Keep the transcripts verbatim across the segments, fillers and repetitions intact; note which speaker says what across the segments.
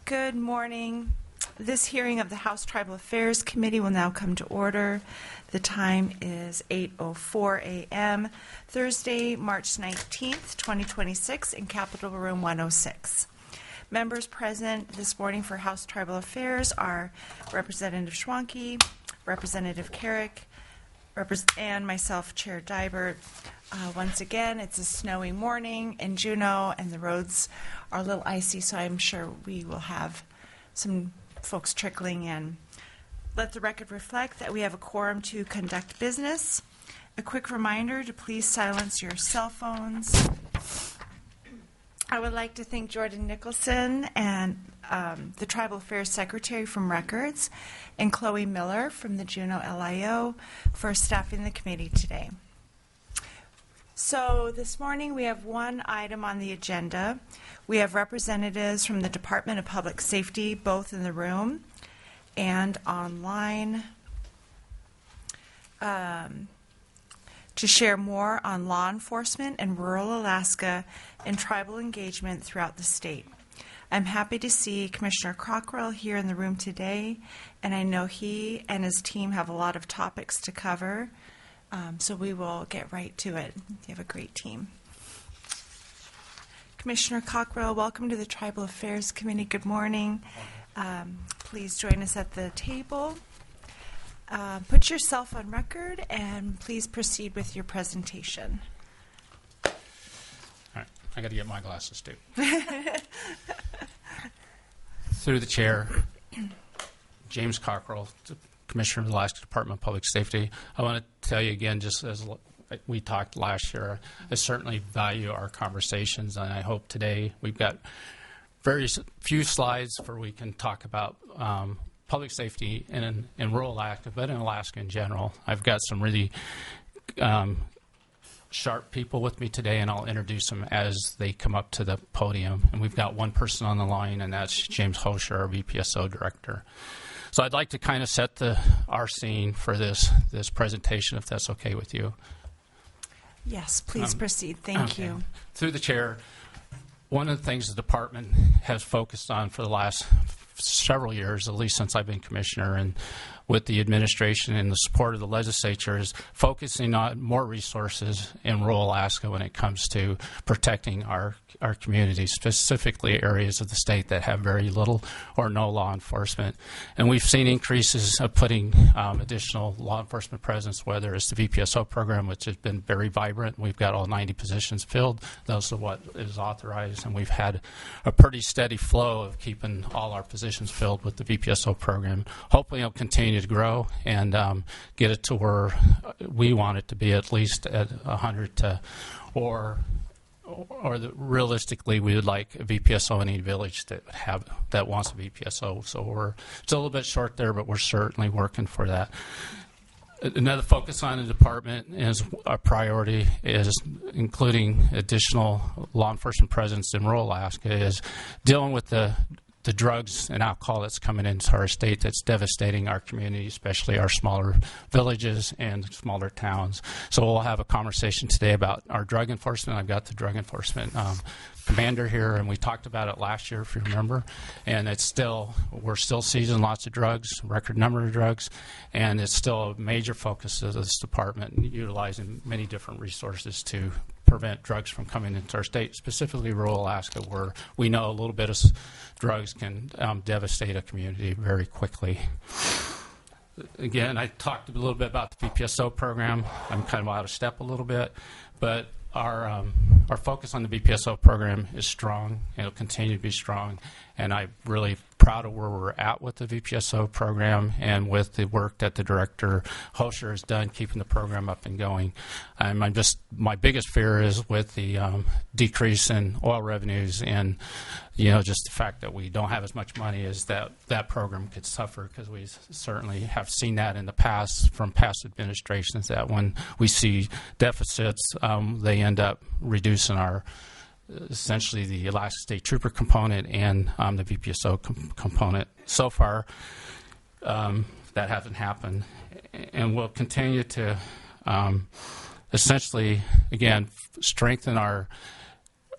Speaker 1: Good morning. This hearing of the House Tribal Affairs Committee will now come to order. The time is eight oh four a m Thursday, March nineteenth, twenty twenty-six, in Capitol Room one oh six. Members present this morning for House Tribal Affairs are Representative Schwanke, Representative Carrick, Repres- and myself, Chair Dybert. Uh, once again, it's a snowy morning in Juneau, and the roads are a little icy, so I'm sure we will have some folks trickling in. Let the record reflect that we have a quorum to conduct business. A quick reminder to please silence your cell phones. I would like to thank Jordan Nicholson and um, the Tribal Affairs Secretary from Records and Chloe Miller from the Juneau L I O for staffing the committee today. So this morning we have one item on the agenda. We have representatives from the Department of Public Safety, both in the room and online, um, to share more on law enforcement in rural Alaska and tribal engagement throughout the state. I'm happy to see Commissioner Cockrell here in the room today, and I know he and his team have a lot of topics to cover. Um, so we will get right to it. You have a great team. Commissioner Cockrell, welcome to the Tribal Affairs Committee. Good morning. Um, please join us at the table. Uh, put yourself on record and please proceed with your presentation.
Speaker 2: All right. I got to get my glasses too. Through the chair, James Cockrell, Commissioner of the Alaska Department of Public Safety. I want to tell you again, just as we talked last year, I certainly value our conversations, and I hope today we've got very few slides where we can talk about um, public safety in, in rural Alaska, but in Alaska in general. I've got some really um, sharp people with me today, and I'll introduce them as they come up to the podium. And we've got one person on the line, and that's James Hosher, our V P S O Director. So I'd like to kind of set the our scene for this this presentation, if that's okay with you.
Speaker 1: Yes, please
Speaker 2: um,
Speaker 1: proceed. Thank
Speaker 2: okay.
Speaker 1: you.
Speaker 2: Through the chair, one of the things the department has focused on for the last several years, at least since I've been commissioner, and with the administration and the support of the legislature, is focusing on more resources in rural Alaska when it comes to protecting our our communities, specifically areas of the state that have very little or no law enforcement. And we've seen increases of putting um, additional law enforcement presence, whether it's the V P S O program, which has been very vibrant. We've got all ninety positions filled. Those are what is authorized, and we've had a pretty steady flow of keeping all our positions filled with the V P S O program. Hopefully it'll continue to grow and um, get it to where we want it to be, at least at one hundred to, or or the, realistically we would like a V P S O in any village that have that wants a V P S O. So we're it's a little bit short there, but we're certainly working for that. Another focus on the department is our priority is including additional law enforcement presence in rural Alaska is dealing with the the drugs and alcohol that's coming into our state that's devastating our community, especially our smaller villages and smaller towns. So we'll have a conversation today about our drug enforcement. I've got the drug enforcement um, commander here, and we talked about it last year, if you remember. And it's still, we're still seizing lots of drugs, record number of drugs, and it's still a major focus of this department, utilizing many different resources to prevent drugs from coming into our state, specifically rural Alaska, where we know a little bit of drugs can um, devastate a community very quickly. Again, I talked a little bit about the V P S O program. I'm kind of out of step a little bit, but our um, our focus on the V P S O program is strong. It'll continue to be strong, and I'm really proud of where we're at with the V P S O program and with the work that the director Hosher has done keeping the program up and going. Um, I'm just my biggest fear is with the um, decrease in oil revenues and you know just the fact that we don't have as much money is that that program could suffer, because we certainly have seen that in the past from past administrations that when we see deficits, um, they end up reducing our essentially the Alaska State Trooper component and um, the V P S O com- component. So far, um, that hasn't happened, and we'll continue to um, essentially, again, f- strengthen our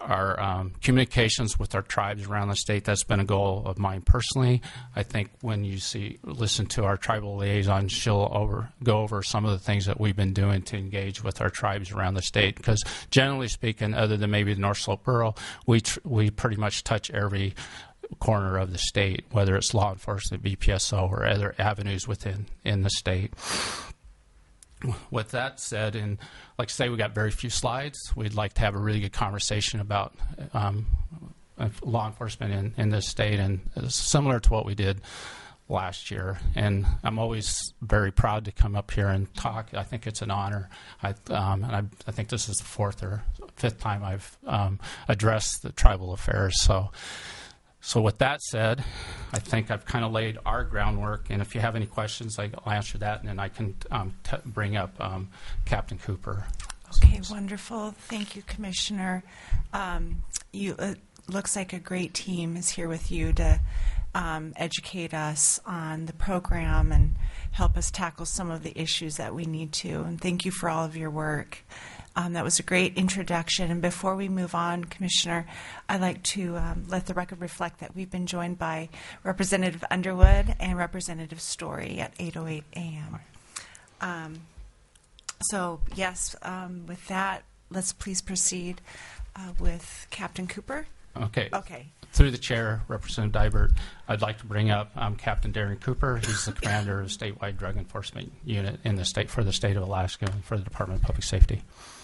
Speaker 2: our um, communications with our tribes around the state. That's been a goal of mine personally. I think when you see listen to our tribal liaison, she'll over go over some of the things that we've been doing to engage with our tribes around the state. Because generally speaking, other than maybe the North Slope Borough, we tr- we pretty much touch every corner of the state, whether it's law enforcement, B P S O, or other avenues within in the state. With that said, and like I say, we got very few slides. We'd like to have a really good conversation about um, law enforcement in, in this state, and similar to what we did last year. And I'm always very proud to come up here and talk. I think it's an honor. I, um, and I, I think this is the fourth or fifth time I've um, addressed the tribal affairs. So. So with that said, I think I've kind of laid our groundwork, and if you have any questions, I'll answer that, and then I can um, t- bring up um, Captain Cooper.
Speaker 1: Okay, wonderful. Thank you, Commissioner. Um, you it looks like a great team is here with you to um, educate us on the program and help us tackle some of the issues that we need to. And thank you for all of your work. Um, that was a great introduction. And before we move on, Commissioner, I'd like to um, let the record reflect that we've been joined by Representative Underwood and Representative Story at eight oh eight a.m. Um, so, yes, um, with that, let's please proceed uh, with Captain Cooper.
Speaker 2: Okay.
Speaker 1: Okay.
Speaker 2: Through the chair, Representative Dybert, I'd like to bring up um, Captain Darren Cooper. He's the commander of the statewide drug enforcement unit in the state for the state of Alaska and for the Department of Public Safety.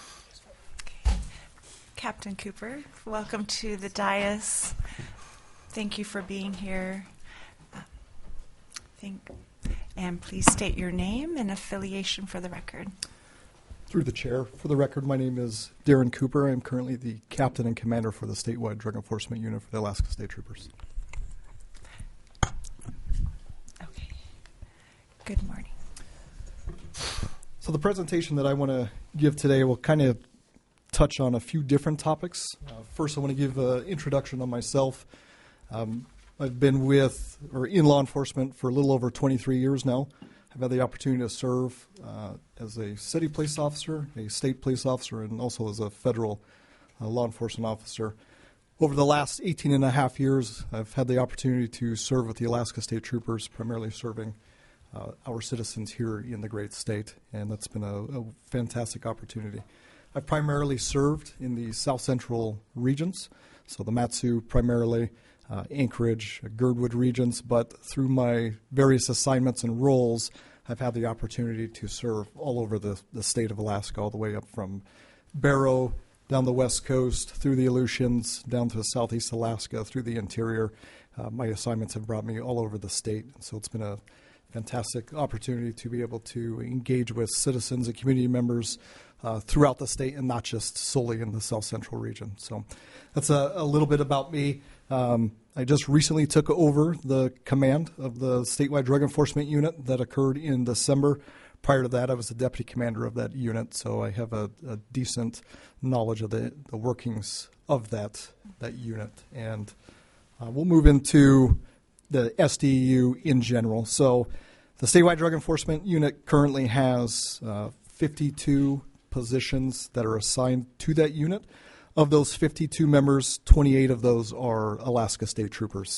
Speaker 1: Captain Cooper, welcome to the dais. Thank you for being here. Uh, thank, and please state your name and affiliation for the record.
Speaker 3: Through the chair, for the record, my name is Darren Cooper. I am currently the captain and commander for the statewide drug enforcement unit for the Alaska State Troopers.
Speaker 1: Okay. Good morning.
Speaker 3: So the presentation that I want to give today will kind of touch on a few different topics. Uh, first, I want to give an introduction on myself. Um, I've been with or in law enforcement for a little over twenty-three years now. I've had the opportunity to serve uh, as a city police officer, a state police officer, and also as a federal uh, law enforcement officer. Over the last eighteen and a half years, I've had the opportunity to serve with the Alaska State Troopers, primarily serving uh, our citizens here in the great state, and that's been a, a fantastic opportunity. I've primarily served in the south central regions, so the Mat-Su primarily, uh, Anchorage, Girdwood regions, but through my various assignments and roles, I've had the opportunity to serve all over the, the state of Alaska, all the way up from Barrow, down the west coast, through the Aleutians, down to southeast Alaska, through the interior. Uh, my assignments have brought me all over the state, so it's been a fantastic opportunity to be able to engage with citizens and community members Uh, throughout the state and not just solely in the south central region. So that's a, a little bit about me. Um, I just recently took over the command of the statewide drug enforcement unit that occurred in December. Prior to that, I was the deputy commander of that unit, so I have a, a decent knowledge of the, the workings of that, that unit. And uh, we'll move into the S D E U in general. So the statewide drug enforcement unit currently has uh, fifty-two positions that are assigned to that unit. Of those fifty-two members, twenty-eight of those are Alaska State Troopers.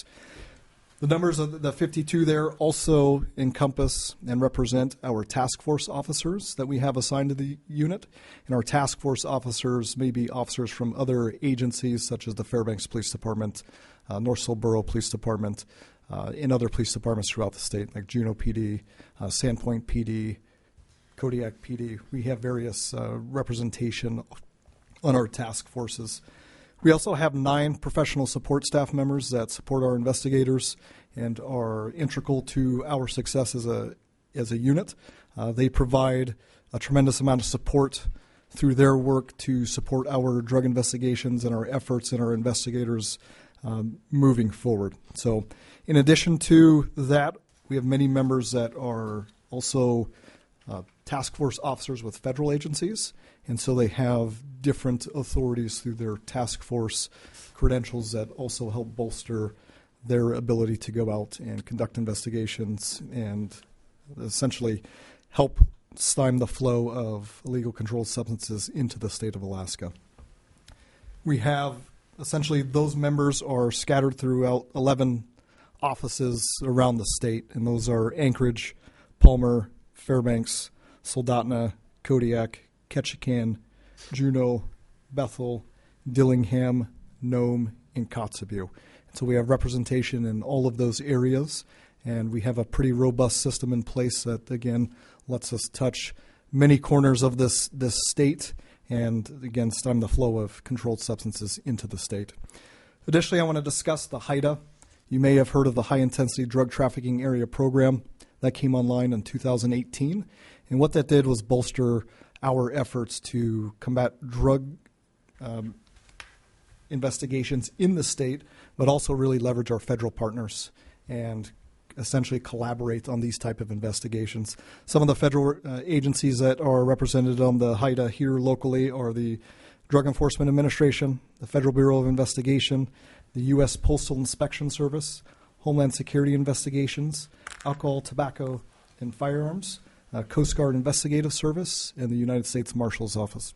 Speaker 3: The numbers of the fifty-two there also encompass and represent our task force officers that we have assigned to the unit. And our task force officers may be officers from other agencies such as the Fairbanks Police Department, uh, North Slope Borough Police Department, uh, and other police departments throughout the state like Juneau P D, uh, Sandpoint P D, Kodiak P D. We have various uh, representation on our task forces. We also have nine professional support staff members that support our investigators and are integral to our success as a as a unit. Uh, they provide a tremendous amount of support through their work to support our drug investigations and our efforts and our investigators um, moving forward. So in addition to that, we have many members that are also Uh, task force officers with federal agencies, and so they have different authorities through their task force credentials that also help bolster their ability to go out and conduct investigations and essentially help stymie the flow of illegal controlled substances into the state of Alaska. We have essentially those members are scattered throughout eleven offices around the state, and those are Anchorage, Palmer, Fairbanks, Soldotna, Kodiak, Ketchikan, Juneau, Bethel, Dillingham, Nome, and Kotzebue. So we have representation in all of those areas, and we have a pretty robust system in place that, again, lets us touch many corners of this, this state and, again, stem the flow of controlled substances into the state. Additionally, I want to discuss the HIDA. You may have heard of the High Intensity Drug Trafficking Area Program that came online in two thousand eighteen. And what that did was bolster our efforts to combat drug um, investigations in the state, but also really leverage our federal partners and essentially collaborate on these type of investigations. Some of the federal uh, agencies that are represented on the HIDA here locally are the Drug Enforcement Administration, the Federal Bureau of Investigation, the U S Postal Inspection Service, Homeland Security Investigations, Alcohol, Tobacco, and Firearms, uh, Coast Guard Investigative Service, and the United States Marshal's Office.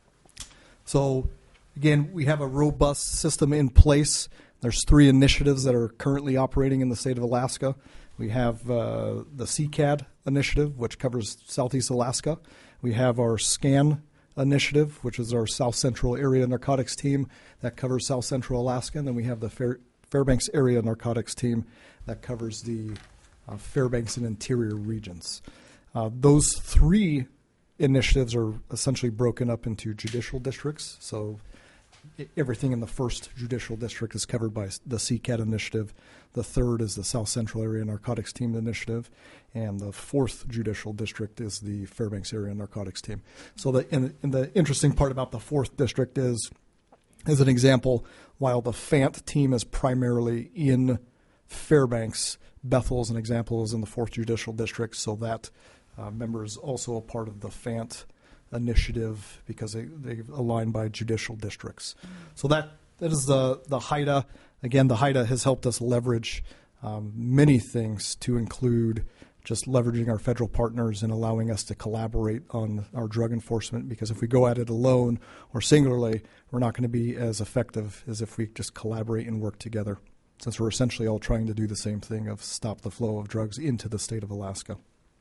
Speaker 3: So, again, we have a robust system in place. There's three initiatives that are currently operating in the state of Alaska. We have uh, the C C A D initiative, which covers Southeast Alaska. We have our SCAN initiative, which is our South Central Area Narcotics Team that covers South Central Alaska. And then we have the Fair, Fairbanks Area Narcotics Team that covers the uh, Fairbanks and interior regions. Uh, those three initiatives are essentially broken up into judicial districts. So everything in the first judicial district is covered by the C C A D initiative. The third is the South Central Area Narcotics Team initiative. And the fourth judicial district is the Fairbanks Area Narcotics Team. So the, and, and the interesting part about the fourth district is, as an example, while the F A N T team is primarily in Fairbanks, Bethel, as an example, is in the fourth judicial district. So that uh, member is also a part of the F A N T initiative because they, they align by judicial districts. So that that is the, the HIDA. Again, the HIDA has helped us leverage um, many things, to include just leveraging our federal partners and allowing us to collaborate on our drug enforcement, because if we go at it alone or singularly, we're not going to be as effective as if we just collaborate and work together, since we're essentially all trying to do the same thing of stop the flow of drugs into the state of Alaska.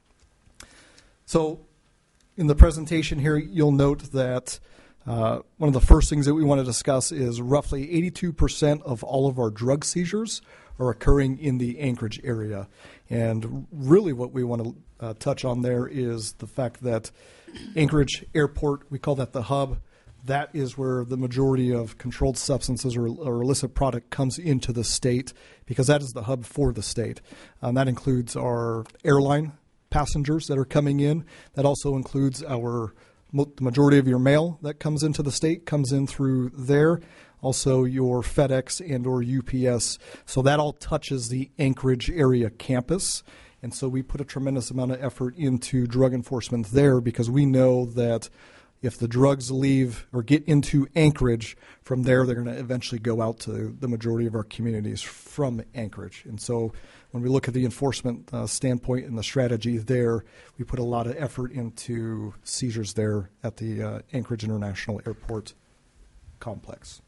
Speaker 3: So in the presentation here, you'll note that uh, one of the first things that we want to discuss is roughly eighty-two percent of all of our drug seizures are occurring in the Anchorage area. And really what we want to uh, touch on there is the fact that Anchorage Airport, we call that the hub. That is where the majority of controlled substances or, or illicit product comes into the state, because that is the hub for the state. Um, that includes our airline passengers that are coming in. That also includes our the majority of your mail that comes into the state comes in through there. Also your FedEx and or U P S. So that all touches the Anchorage area campus. And so we put a tremendous amount of effort into drug enforcement there, because we know that if the drugs leave or get into Anchorage, from there they're going to eventually go out to the majority of our communities from Anchorage. And so when we look at the enforcement uh, standpoint and the strategy there, we put a lot of effort into seizures there at the uh, Anchorage International Airport complex.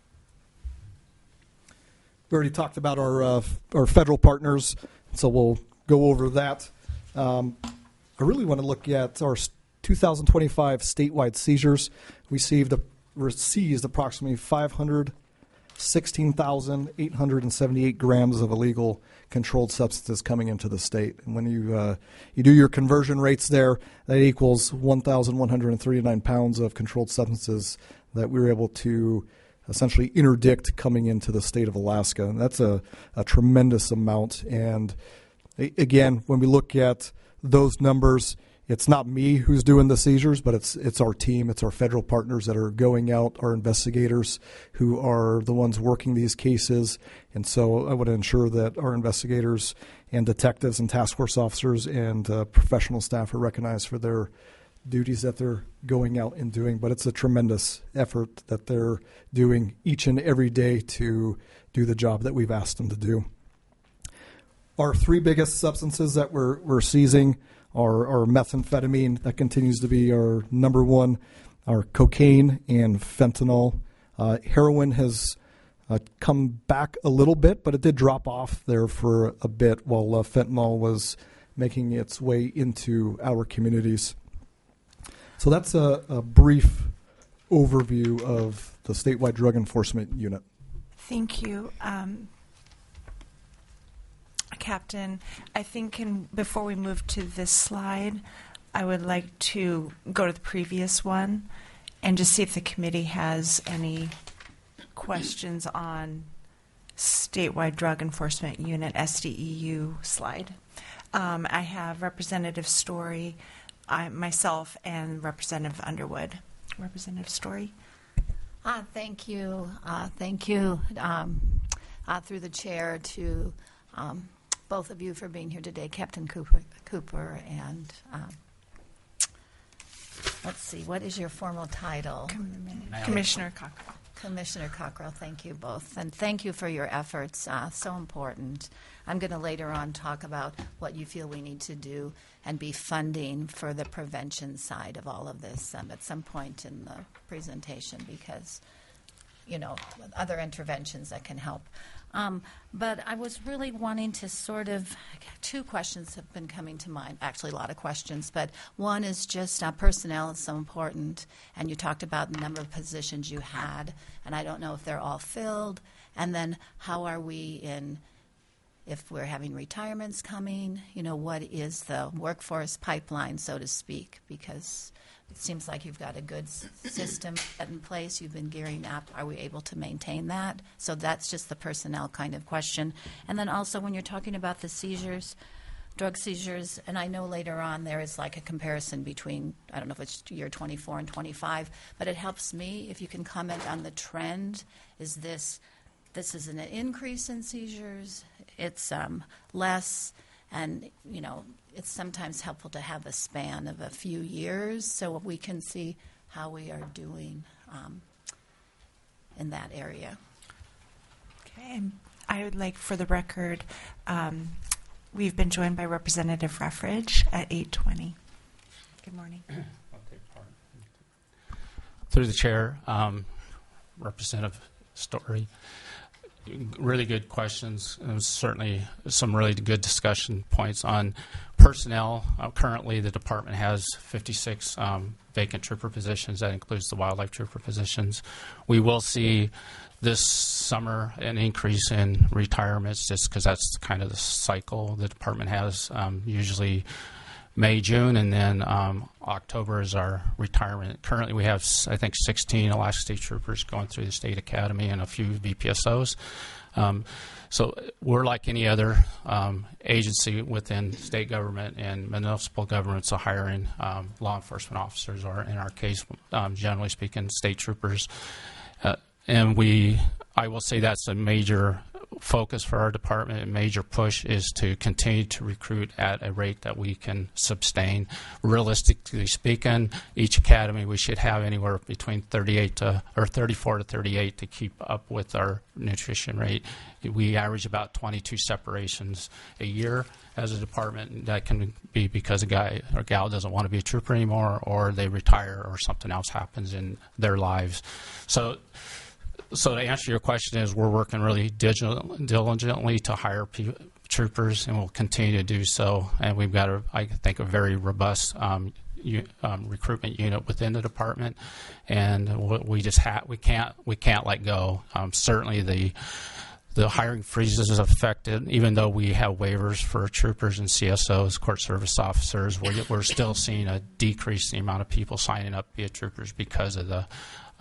Speaker 3: We already talked about our uh, our federal partners, so we'll go over that. Um, I really want to look at our two thousand twenty-five statewide seizures. We received, seized approximately five hundred sixteen thousand eight hundred seventy-eight grams of illegal controlled substances coming into the state. And when you uh, you do your conversion rates there, that equals one thousand one hundred thirty-nine pounds of controlled substances that we were able to essentially interdict coming into the state of Alaska. And that's a, a tremendous amount. And again, when we look at those numbers, it's not me who's doing the seizures, but it's it's our team, it's our federal partners that are going out, our investigators who are the ones working these cases. And so I want to ensure that our investigators and detectives and task force officers and uh, professional staff are recognized for their duties that they're going out and doing. But it's a tremendous effort that they're doing each and every day to do the job that we've asked them to do. Our three biggest substances that we're, we're seizing are, are methamphetamine. That continues to be our number one, our cocaine and fentanyl. Uh, heroin has uh, come back a little bit, but it did drop off there for a bit while uh, fentanyl was making its way into our communities. So that's a, a brief overview of the statewide drug enforcement unit.
Speaker 1: Thank you. Um, Captain, I think in, before we move to this slide, I would like to go to the previous one and just see if the committee has any questions on statewide drug enforcement unit, S D E U slide. Um, I have Representative Story, I, myself, and Representative Underwood. Representative Story.
Speaker 4: Uh, thank you. Uh, thank you um, uh, through the chair to um, both of you for being here today, Captain Cooper, Cooper and um, let's see, what is your formal title?
Speaker 1: Com- Commissioner Cockrell.
Speaker 4: Commissioner Cockrell, thank you both. And thank you for your efforts, uh, so important. I'm going to later on talk about what you feel we need to do and be funding for the prevention side of all of this um, at some point in the presentation because, you know, other interventions that can help. Um, but I was really wanting to sort of, two questions have been coming to mind, actually a lot of questions, but one is just uh, personnel is so important, and you talked about the number of positions you had, and I don't know if they're all filled, and then how are we in, if we're having retirements coming, you know, what is the workforce pipeline, so to speak, because it seems like you've got a good s- system set in place. You've been gearing up. Are we able to maintain that? So that's just the personnel kind of question. And then also when you're talking about the seizures, drug seizures, and I know later on there is like a comparison between, I don't know if it's year twenty-four and twenty-five, but it helps me if you can comment on the trend. Is this, this is an increase in seizures? It's um, less, and, you know, it's sometimes helpful to have a span of a few years so we can see how we are doing um, in that area.
Speaker 1: Okay. I would like, for the record, um, we've been joined by Representative Ruffridge at eight twenty. Good morning.
Speaker 2: I'll take part. Through the chair, um, Representative Story. Really good questions. And certainly some really good discussion points on personnel. Uh, currently, the department has fifty-six um, vacant trooper positions. That includes the wildlife trooper positions. We will see this summer an increase in retirements just because that's kind of the cycle the department has. Um, usually May, June, and then um, October is our retirement. Currently, we have, I think, sixteen Alaska State Troopers going through the State Academy and a few V P S Os. Um, so we're like any other um, agency within state government and municipal governments are hiring um, law enforcement officers, or in our case, um, generally speaking, state troopers. Uh, and we, I will say that's a major focus for our department. A major push is to continue to recruit at a rate that we can sustain. Realistically speaking, each academy we should have anywhere between thirty-eight to or thirty-four to thirty-eight to keep up with our nutrition rate. We average about twenty-two separations a year as a department. That can be because a guy or gal doesn't want to be a trooper anymore, or they retire, or something else happens in their lives. So. So to answer your question is we're working really digil- diligently to hire pe- troopers, and we'll continue to do so. And we've got, a, I think, a very robust um, u- um, recruitment unit within the department, and we just ha- we can't we can't let go. Um, certainly the the hiring freezes is affected, even though we have waivers for troopers and C S Os, court service officers. We're, we're still seeing a decrease in the amount of people signing up to be troopers because of the.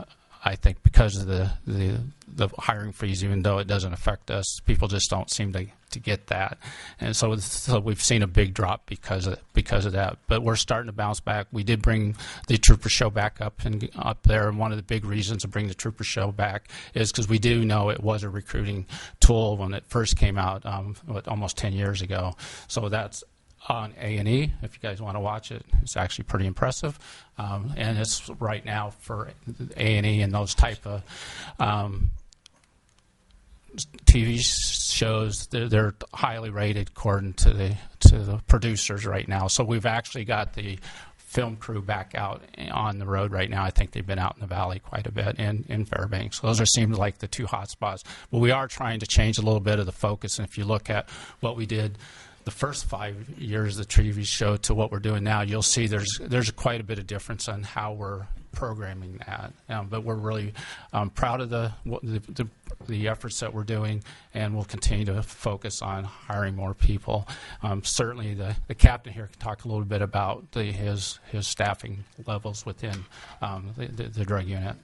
Speaker 2: I think because of the, the the hiring freeze, even though it doesn't affect us, people just don't seem to, to get that, and so, so we've seen a big drop because of because of that. But we're starting to bounce back. We did bring the Trooper Show back up and up there, and one of the big reasons to bring the Trooper Show back is because we do know it was a recruiting tool when it first came out, um, what, almost ten years ago. So that's on A and E. If you guys want to watch it, it's actually pretty impressive. Um, and it's right now for A and E and those type of um, T V shows. They're, they're highly rated according to the to the producers right now. So we've actually got the film crew back out on the road right now. I think they've been out in the valley quite a bit in, in Fairbanks. Those are seemed like the two hot spots. But we are trying to change a little bit of the focus. And if you look at what we did the first five years of the T V show to what we're doing now, you'll see there's there's quite a bit of difference on how we're programming that. Um, but we're really um, proud of the, the, the the efforts that we're doing, and we'll continue to focus on hiring more people. Um, certainly, the, the captain here can talk a little bit about the, his his staffing levels within um, the, the, the drug unit.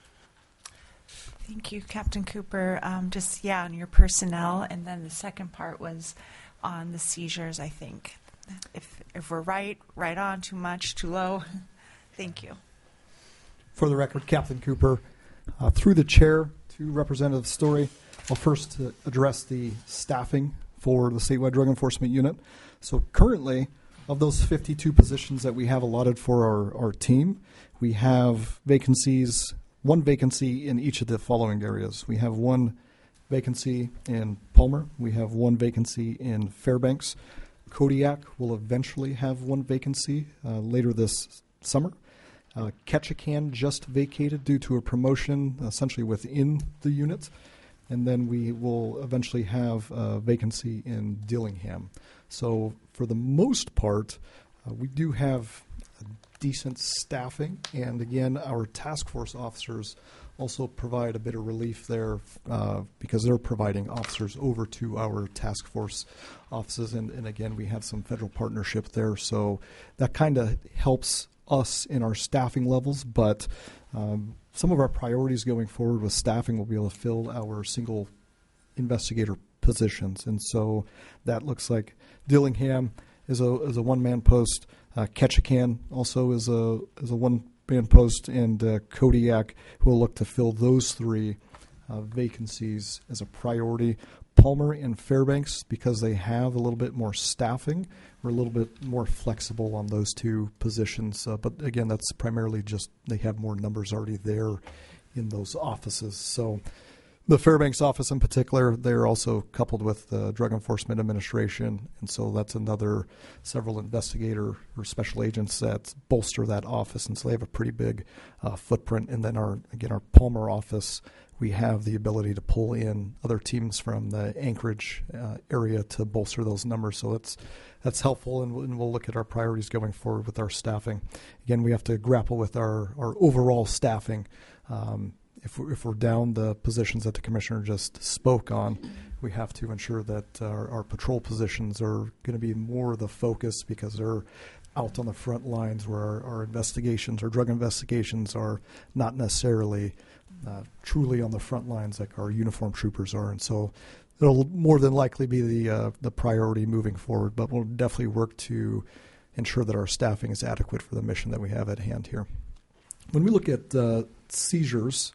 Speaker 1: Thank you, Captain Cooper. Um, just, yeah, on your personnel, and then the second part was on the seizures, I think. If if we're right, right on, too much, too low. Thank you.
Speaker 3: For the record, Captain Cooper, uh, through the chair to Representative Story, I'll first uh, address the staffing for the statewide drug enforcement unit. So currently, of those fifty-two positions that we have allotted for our, our team, we have vacancies, one vacancy in each of the following areas. We have one vacancy in Palmer. We have one vacancy in Fairbanks. Kodiak will eventually have one vacancy uh, later this summer. Uh, Ketchikan just vacated due to a promotion essentially within the unit. And then we will eventually have a vacancy in Dillingham. So for the most part, uh, we do have decent staffing. And again, our task force officers also provide a bit of relief there uh, because they're providing officers over to our task force offices. And, and again, we have some federal partnership there. So that kind of helps us in our staffing levels. But um, some of our priorities going forward with staffing will be able to fill our single investigator positions. And so that looks like Dillingham is a, is a one-man post. Uh, Ketchikan also is a, is a one man post, and uh, Kodiak will look to fill those three uh, vacancies as a priority. Palmer and Fairbanks, because they have a little bit more staffing, we're a little bit more flexible on those two positions. Uh, but again, that's primarily just they have more numbers already there in those offices. So the Fairbanks office in particular, they're also coupled with the Drug Enforcement Administration, and so that's another several investigator or special agents that bolster that office, and so they have a pretty big uh, footprint. And then our again our Palmer office, we have the ability to pull in other teams from the Anchorage uh, area to bolster those numbers. So that's that's helpful, and we'll, and we'll look at our priorities going forward with our staffing. Again, we have to grapple with our our overall staffing. Um, If we're, if we're down the positions that the commissioner just spoke on, we have to ensure that our, our patrol positions are going to be more the focus because they're out on the front lines where our, our investigations, our drug investigations are not necessarily uh, truly on the front lines like our uniformed troopers are. And so it'll more than likely be the, uh, the priority moving forward, but we'll definitely work to ensure that our staffing is adequate for the mission that we have at hand here. When we look at uh, seizures,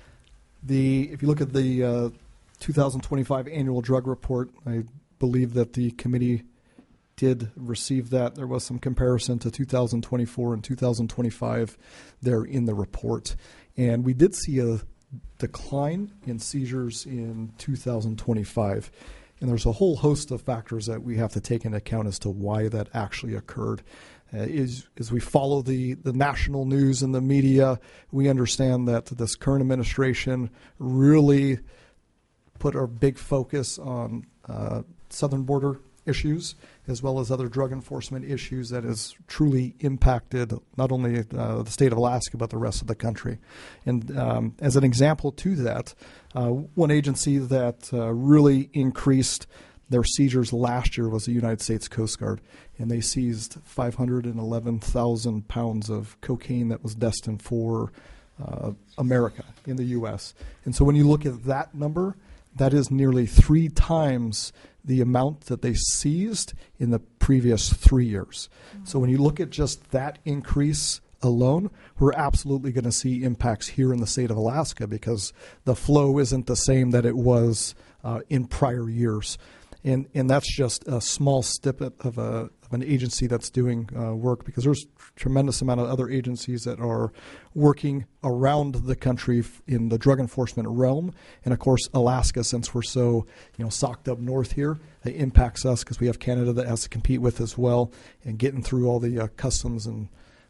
Speaker 3: The if you look at the uh, two thousand twenty-five annual drug report, I believe that the committee did receive that. There was some comparison to two thousand twenty-four and two thousand twenty-five there in the report. And we did see a decline in seizures in two thousand twenty-five. And there's a whole host of factors that we have to take into account as to why that actually occurred. Uh, is, as we follow the, the national news and the media, we understand that this current administration really put our big focus on uh, southern border issues as well as other drug enforcement issues that has truly impacted not only uh, the state of Alaska but the rest of the country. And um, as an example to that, uh, one agency that uh, really increased their seizures last year was the United States Coast Guard, and they seized five hundred eleven thousand pounds of cocaine that was destined for uh, America in the U S. And so when you look at that number, that is nearly three times the amount that they seized in the previous three years. Mm-hmm. So when you look at just that increase alone, we're absolutely going to see impacts here in the state of Alaska because the flow isn't the same that it was uh, in prior years. And and that's just a small snippet of a of an agency that's doing uh, work, because there's a tremendous amount of other agencies that are working around the country f- in the drug enforcement realm. And of course, Alaska, since we're so you know socked up north here, it impacts us because we have Canada that has to compete with as well, and getting through all the uh, customs and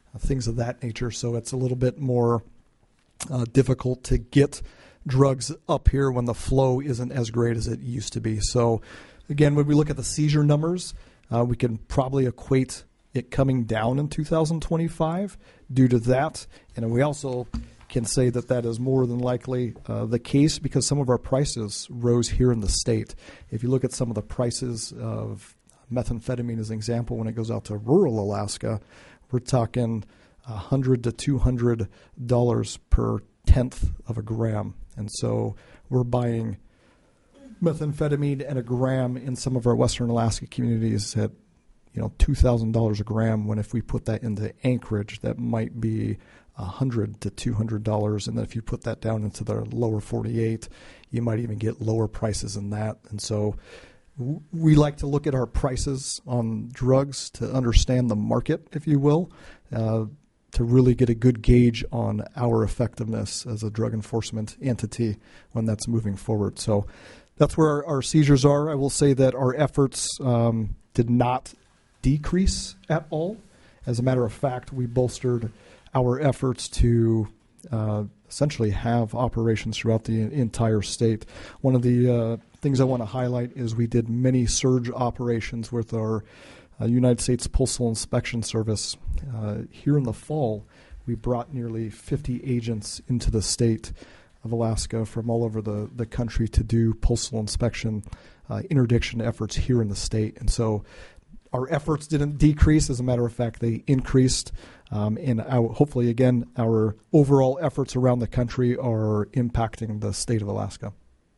Speaker 3: uh, things of that nature. So it's a little bit more uh, difficult to get drugs up here when the flow isn't as great as it used to be. So again, when we look at the seizure numbers, uh, we can probably equate it coming down in two thousand twenty-five due to that. And we also can say that that is more than likely uh, the case because some of our prices rose here in the state. If you look at some of the prices of methamphetamine as an example, when it goes out to rural Alaska, we're talking one hundred to two hundred dollars per tenth of a gram. And so we're buying methamphetamine and a gram in some of our Western Alaska communities at you know, two thousand dollars a gram, when if we put that into Anchorage, that might be one hundred to two hundred dollars. And then if you put that down into the lower forty-eight, you might even get lower prices than that. And so w- we like to look at our prices on drugs to understand the market, if you will, uh, to really get a good gauge on our effectiveness as a drug enforcement entity when that's moving forward. So that's where our, our seizures are. I will say that our efforts um, did not decrease at all. As a matter of fact, we bolstered our efforts to uh, essentially have operations throughout the entire state. One of the uh, things I want to highlight is we did many surge operations with our uh, United States Postal Inspection Service. Uh, here in the fall, we brought nearly fifty agents into the state of Alaska from all over the, the country to do postal inspection uh, interdiction efforts here in the state. And so our efforts didn't decrease. As a matter of fact, they increased. Um, and our, hopefully, again, our overall efforts around the country are impacting the state of Alaska.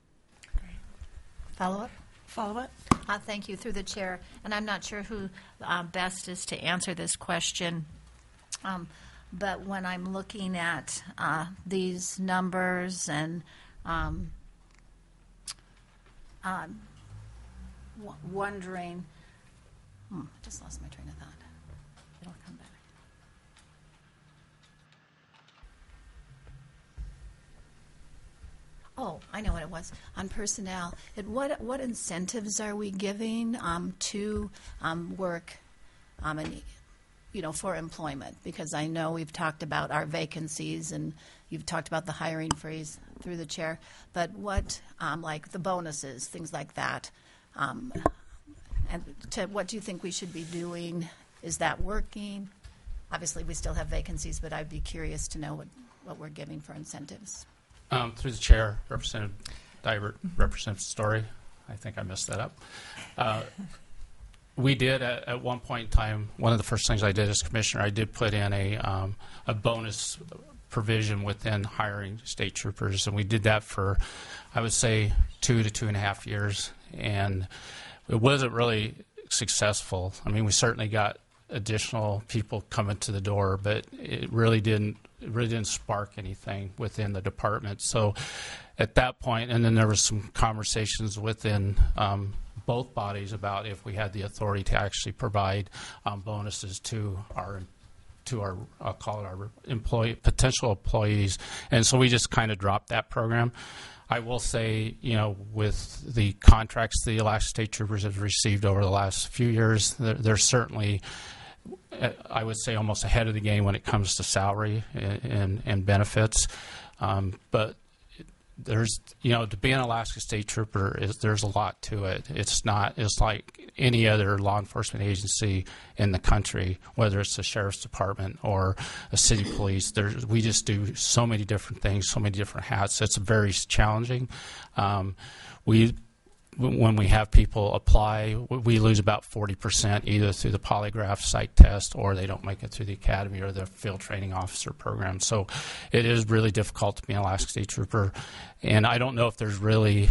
Speaker 4: Follow up?
Speaker 1: Follow-up?
Speaker 4: Uh, thank you, through the chair. And I'm not sure who uh, best is to answer this question. Um, but when I'm looking at uh, these numbers and um, um, w- wondering, hmm, I just lost my train of thought. It'll come back. Oh, I know what it was. On personnel, it, what what incentives are we giving um, to um, work, um, and, you know, for employment? Because I know we've talked about our vacancies, and you've talked about the hiring freeze through the chair. But what, um, like the bonuses, things like that, um, and to, what do you think we should be doing? Is that working? Obviously, we still have vacancies, but I'd be curious to know what, what we're giving for incentives.
Speaker 2: Um, through the chair, Representative Dibert, Representative Story. I think I messed that up. Uh, we did at, at one point in time. One of the first things I did as commissioner, I did put in a um, a bonus provision within hiring state troopers, and we did that for, I would say, two to two and a half years, and it wasn't really successful. I mean, we certainly got additional people coming to the door, but it really didn't it really didn't spark anything within the department. So at that point, and then there was some conversations within um, both bodies about if we had the authority to actually provide um, bonuses to our to our I'll call it our employee potential employees, and so we just kind of dropped that program. I will say, you know, with the contracts the Alaska State Troopers have received over the last few years, they're, they're certainly, I would say, almost ahead of the game when it comes to salary and, and, and benefits. Um, but there's, you know, to be an Alaska State Trooper, is there's a lot to it. It's not, it's like any other law enforcement agency in the country, whether it's the Sheriff's Department or a city police. There's, we just do so many different things, so many different hats. It's very challenging. Um, we When we have people apply, we lose about forty percent either through the polygraph psych test or they don't make it through the academy or the field training officer program. So it is really difficult to be an Alaska State Trooper. And I don't know if there's really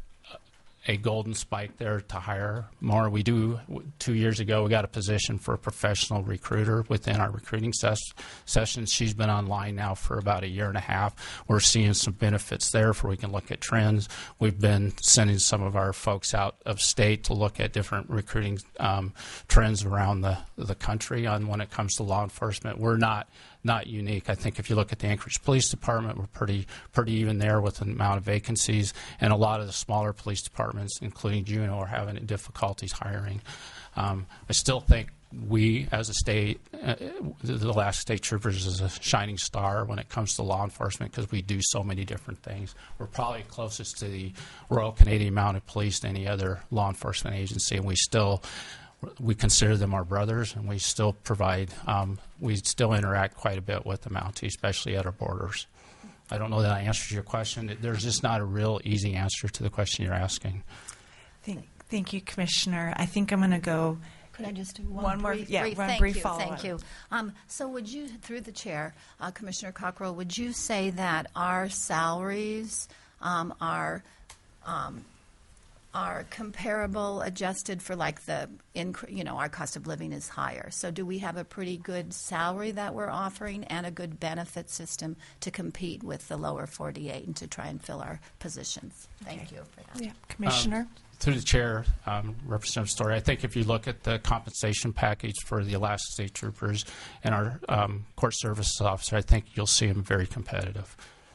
Speaker 2: a golden spike there to hire more. We do, two years ago, we got a position for a professional recruiter within our recruiting ses- sessions. She's been online now for about a year and a half. We're seeing some benefits there for we can look at trends. We've been sending some of our folks out of state to look at different recruiting um, trends around the, the country on when it comes to law enforcement. We're not not unique. I think if you look at the Anchorage Police Department, we're pretty pretty even there with the amount of vacancies, and a lot of the smaller police departments, including Juneau, are having difficulties hiring. Um, I still think we, as a state, uh, the the Alaska State Troopers is a shining star when it comes to law enforcement because we do so many different things. We're probably closest to the Royal Canadian Mounted Police than any other law enforcement agency, and we still we consider them our brothers, and we still provide, um, we still interact quite a bit with the Mountie, especially at our borders. I don't know that I answered your question. There's just not a real easy answer to the question you're asking.
Speaker 1: Thank, thank you, Commissioner. I think I'm going to go.
Speaker 4: Could I just do one,
Speaker 1: One more-
Speaker 4: brief,
Speaker 1: yeah,
Speaker 4: brief
Speaker 1: one
Speaker 4: thank
Speaker 1: brief
Speaker 4: you,
Speaker 1: follow-up.
Speaker 4: Thank you. Um, so would you, through the chair, uh, Commissioner Cockrell, would you say that our salaries um, are um, are comparable, adjusted for like the, incre- you know, our cost of living is higher. So do we have a pretty good salary that we're offering and a good benefit system to compete with the lower forty-eight and to try and fill our positions? Thank
Speaker 1: Okay.
Speaker 4: you for that.
Speaker 1: Yeah, Commissioner.
Speaker 2: Um, Through the chair, um, Representative Story, I think if you look at the compensation package for the Alaska State Troopers and our um, court services officer, I think you'll see them very competitive.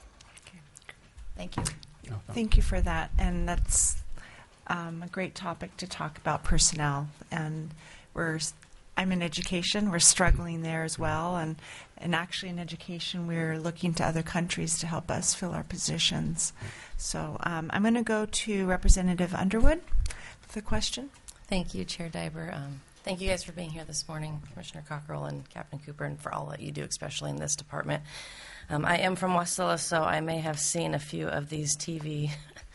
Speaker 4: Thank you.
Speaker 1: Thank you for that. And that's um, a great topic to talk about personnel. And we're, I'm in education. We're struggling there as well. And, and actually in education, we're looking to other countries to help us fill our positions. So um, I'm going to go to Representative Underwood with a question.
Speaker 5: Thank you, Chair Diber. Um, thank you guys for being here this morning, Commissioner Cockrell and Captain Cooper, and for all that you do, especially in this department. Um, I am from Wasilla, so I may have seen a few of these T V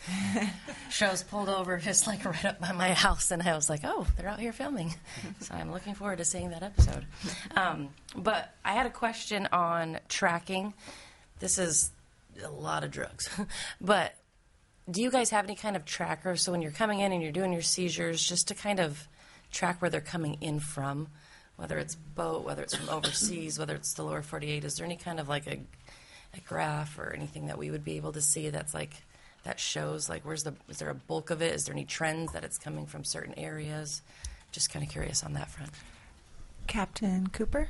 Speaker 5: shows pulled over just like right up by my house, and I was like, oh, they're out here filming. So I'm looking forward to seeing that episode. Um, but I had a question on tracking. This is a lot of drugs. But do you guys have any kind of tracker? So when you're coming in and you're doing your seizures, just to kind of track where they're coming in from, whether it's boat, whether it's from overseas, whether it's the lower forty-eight, is there any kind of like a, a graph or anything that we would be able to see that's like, that shows like where's the, is there a bulk of it? Is there any trends that it's coming from certain areas? Just kind of curious on that front.
Speaker 1: Captain Cooper.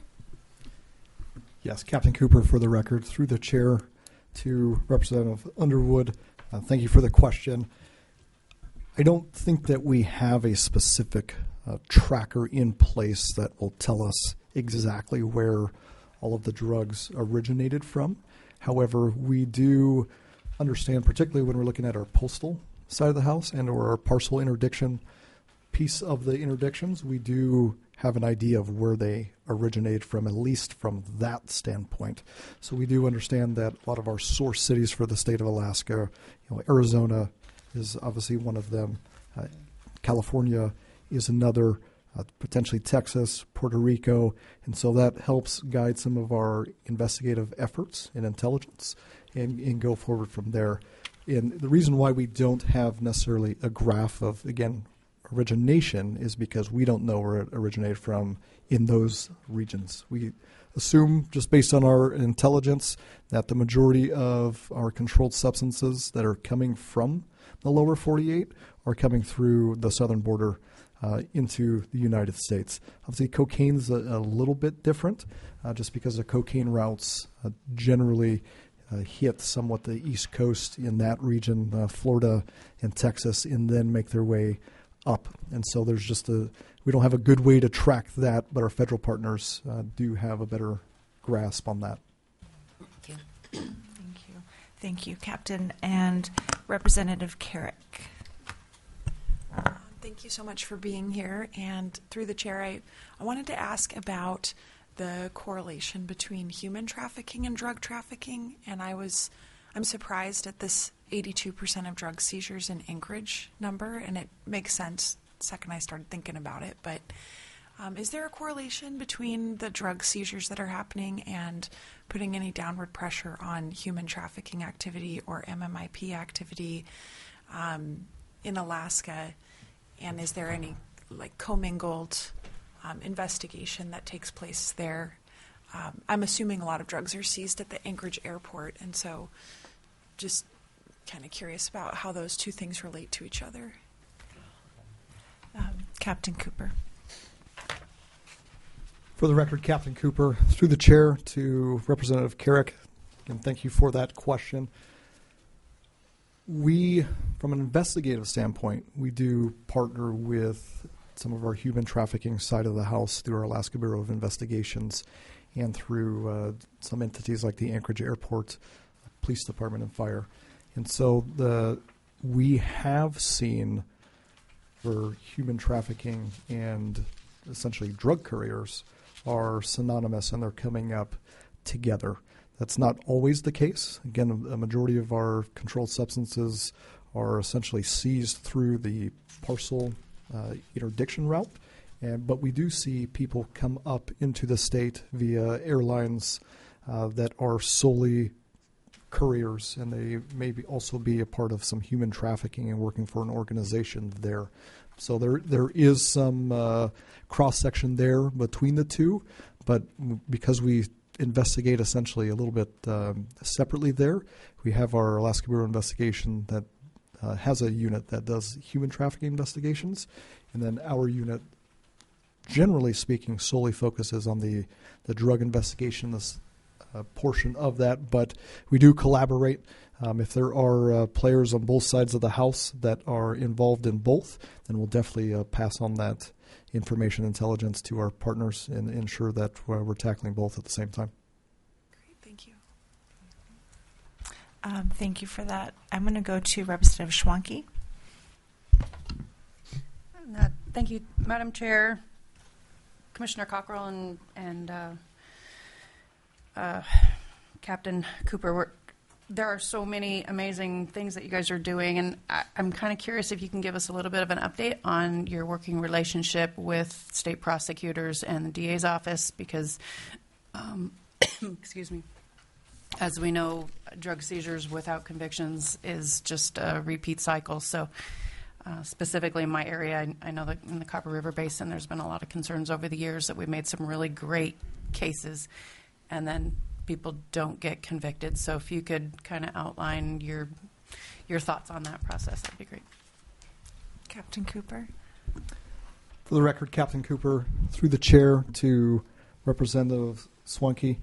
Speaker 3: Yes, Captain Cooper, for the record, through the chair to Representative Underwood. Uh, thank you for the question. I don't think that we have a specific uh, tracker in place that will tell us exactly where all of the drugs originated from. However, we do understand, particularly when we're looking at our postal side of the house and or our parcel interdiction piece of the interdictions, we do have an idea of where they originated from, at least from that standpoint. So we do understand that a lot of our source cities for the state of Alaska, you know, Arizona is obviously one of them. Uh, California is another, uh, potentially Texas, Puerto Rico. And so that helps guide some of our investigative efforts in intelligence and, and go forward from there. And the reason why we don't have necessarily a graph of, again, origination is because we don't know where it originated from in those regions. We assume, just based on our intelligence, that the majority of our controlled substances that are coming from the lower forty-eight are coming through the southern border uh, into the United States. Obviously, cocaine's a, a little bit different, uh, just because the cocaine routes uh, generally uh, hit somewhat the East Coast in that region, uh, Florida and Texas, and then make their way up. And so there's just a, we don't have a good way to track that, but our federal partners uh, do have a better grasp on that.
Speaker 5: Thank you.
Speaker 1: Thank you. Thank you, Captain. And Representative Carrick.
Speaker 6: Uh, Thank you so much for being here. And through the chair, I, I wanted to ask about the correlation between human trafficking and drug trafficking. And I was, I'm surprised at this eighty-two percent of drug seizures in Anchorage number, and it makes sense the second I started thinking about it. But um, is there a correlation between the drug seizures that are happening and putting any downward pressure on human trafficking activity or M M I P activity um, in Alaska? And is there any like commingled um, investigation that takes place there? Um, I'm assuming a lot of drugs are seized at the Anchorage airport, and so just kind of curious about how those two things relate to each other.
Speaker 1: Um, Captain Cooper.
Speaker 3: For the record, Captain Cooper, through the chair to Representative Carrick, and thank you for that question. We, from an investigative standpoint, we do partner with some of our human trafficking side of the house through our Alaska Bureau of Investigations and through uh, some entities like the Anchorage Airport, Police Department, and Fire. And so the we have seen for human trafficking and essentially drug couriers are synonymous, and they're coming up together. That's not always the case. Again, a majority of our controlled substances are essentially seized through the parcel uh, interdiction route, and but we do see people come up into the state via airlines uh, that are solely couriers, and they may be also be a part of some human trafficking and working for an organization there. So there there is some uh, cross-section there between the two, but because we investigate essentially a little bit um, separately there, we have our Alaska Bureau of Investigation that uh, has a unit that does human trafficking investigations, and then our unit, generally speaking, solely focuses on the, the drug investigation, this uh, portion of that, but we do collaborate. Um, if there are uh, players on both sides of the house that are involved in both, then we'll definitely uh, pass on that information intelligence to our partners and ensure that uh, we're tackling both at the same time.
Speaker 6: Great, thank you.
Speaker 1: Um, thank you for that. I'm going to go to Representative Schwanke.
Speaker 7: Uh, thank you, Madam Chair, Commissioner Cockrell, and, and uh, uh, Captain Cooper. We're, there are so many amazing things that you guys are doing, and I, I'm kind of curious if you can give us a little bit of an update on your working relationship with state prosecutors and the D A's office, because, um, excuse me, as we know, drug seizures without convictions is just a repeat cycle. So uh, specifically in my area, I, I know that in the Copper River Basin, there's been a lot of concerns over the years that we've made some really great cases, and then people don't get convicted. So if you could kind of outline your your thoughts on that process, that'd be great.
Speaker 1: Captain Cooper.
Speaker 3: For the record, Captain Cooper, through the chair to Representative Schwanke.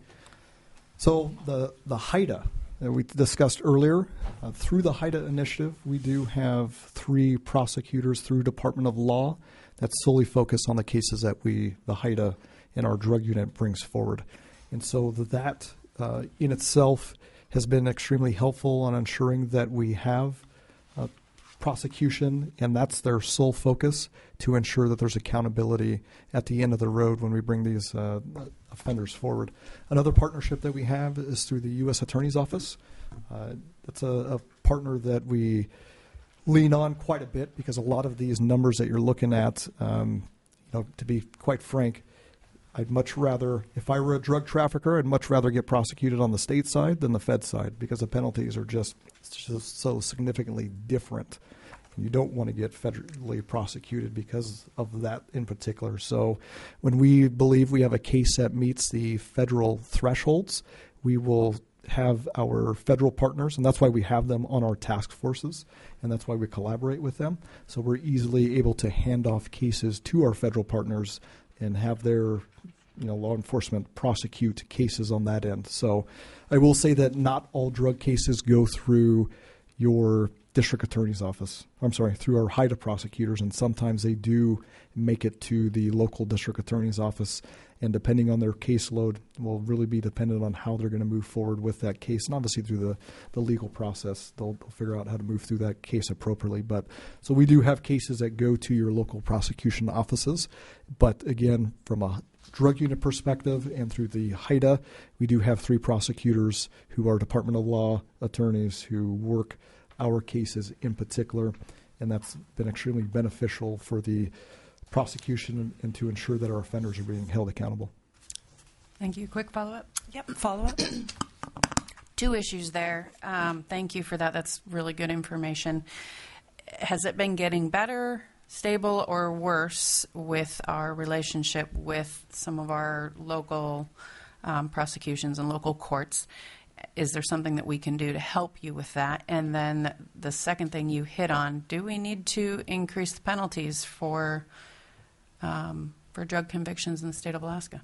Speaker 3: So the, the HIDA that we discussed earlier, uh, through the HIDA initiative, we do have three prosecutors through Department of Law that solely focus on the cases that we, the HIDA in our drug unit, brings forward. And so that uh, in itself has been extremely helpful on ensuring that we have uh, prosecution, and that's their sole focus, to ensure that there's accountability at the end of the road when we bring these uh, offenders forward. Another partnership that we have is through the U S Attorney's Office. Uh, it's a, a partner that we lean on quite a bit, because a lot of these numbers that you're looking at, um, you know, to be quite frank, I'd much rather, if I were a drug trafficker, I'd much rather get prosecuted on the state side than the Fed side, because the penalties are just, just so significantly different. And you don't want to get federally prosecuted because of that in particular. So when we believe we have a case that meets the federal thresholds, we will have our federal partners, and that's why we have them on our task forces, and that's why we collaborate with them. So we're easily able to hand off cases to our federal partners and have their, you know, law enforcement prosecute cases on that end. So I will say that not all drug cases go through your district attorney's office. I'm sorry, through our HIDA prosecutors, and sometimes they do make it to the local district attorney's office, and depending on their caseload will really be dependent on how they're going to move forward with that case. And obviously through the, the legal process, they'll, they'll figure out how to move through that case appropriately. But so we do have cases that go to your local prosecution offices. But again, from a drug unit perspective and through the HIDA, we do have three prosecutors who are Department of Law attorneys who work our cases in particular, and that's been extremely beneficial for the prosecution and, and to ensure that our offenders are being held accountable.
Speaker 7: Thank you. Quick follow-up?
Speaker 1: Yep, follow up.
Speaker 7: Two issues there. Um, thank you for that. That's really good information. Has it been getting better, stable, or worse with our relationship with some of our local um, prosecutions and local courts? Is there something that we can do to help you with that? And then the second thing you hit on, do we need to increase the penalties for um, for drug convictions in the state of Alaska?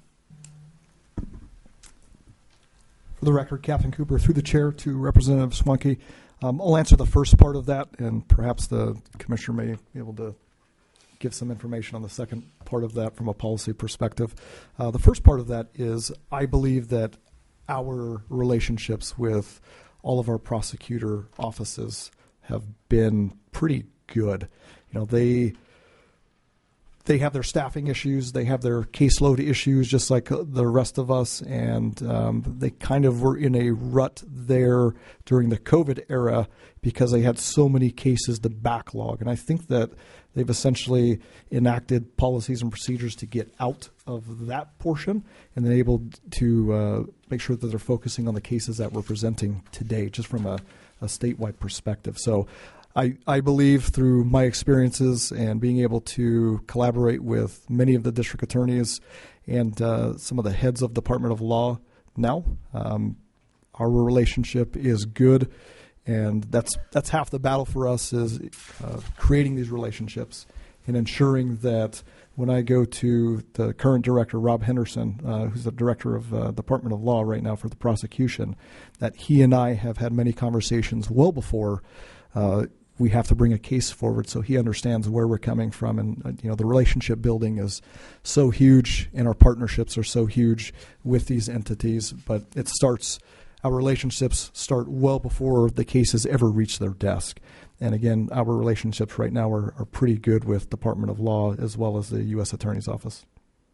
Speaker 3: For the record, Captain Cooper, through the chair to Representative Schwanke. Um, I'll answer the first part of that, and perhaps the commissioner may be able to give some information on the second part of that from a policy perspective. Uh, the first part of that is I believe that our relationships with all of our prosecutor offices have been pretty good. You know, they they have their staffing issues, they have their caseload issues, just like the rest of us, and um, they kind of were in a rut there during the COVID era because they had so many cases to backlog. And I think that they've essentially enacted policies and procedures to get out of that portion and then able to uh, make sure that they're focusing on the cases that we're presenting today, just from a, a statewide perspective. So I, I believe through my experiences and being able to collaborate with many of the district attorneys and uh, some of the heads of Department of Law now, um, our relationship is good, and that's that's half the battle for us is uh, creating these relationships and ensuring that when I go to the current director, Rob Henderson, uh, who's the director of uh, Department of Law right now for the prosecution, that he and I have had many conversations well before uh, we have to bring a case forward, so he understands where we're coming from. And uh, you know, the relationship building is so huge, and our partnerships are so huge with these entities. But it starts, our relationships start well before the cases ever reach their desk. And again, our relationships right now are, are pretty good with Department of Law as well as the U S Attorney's Office.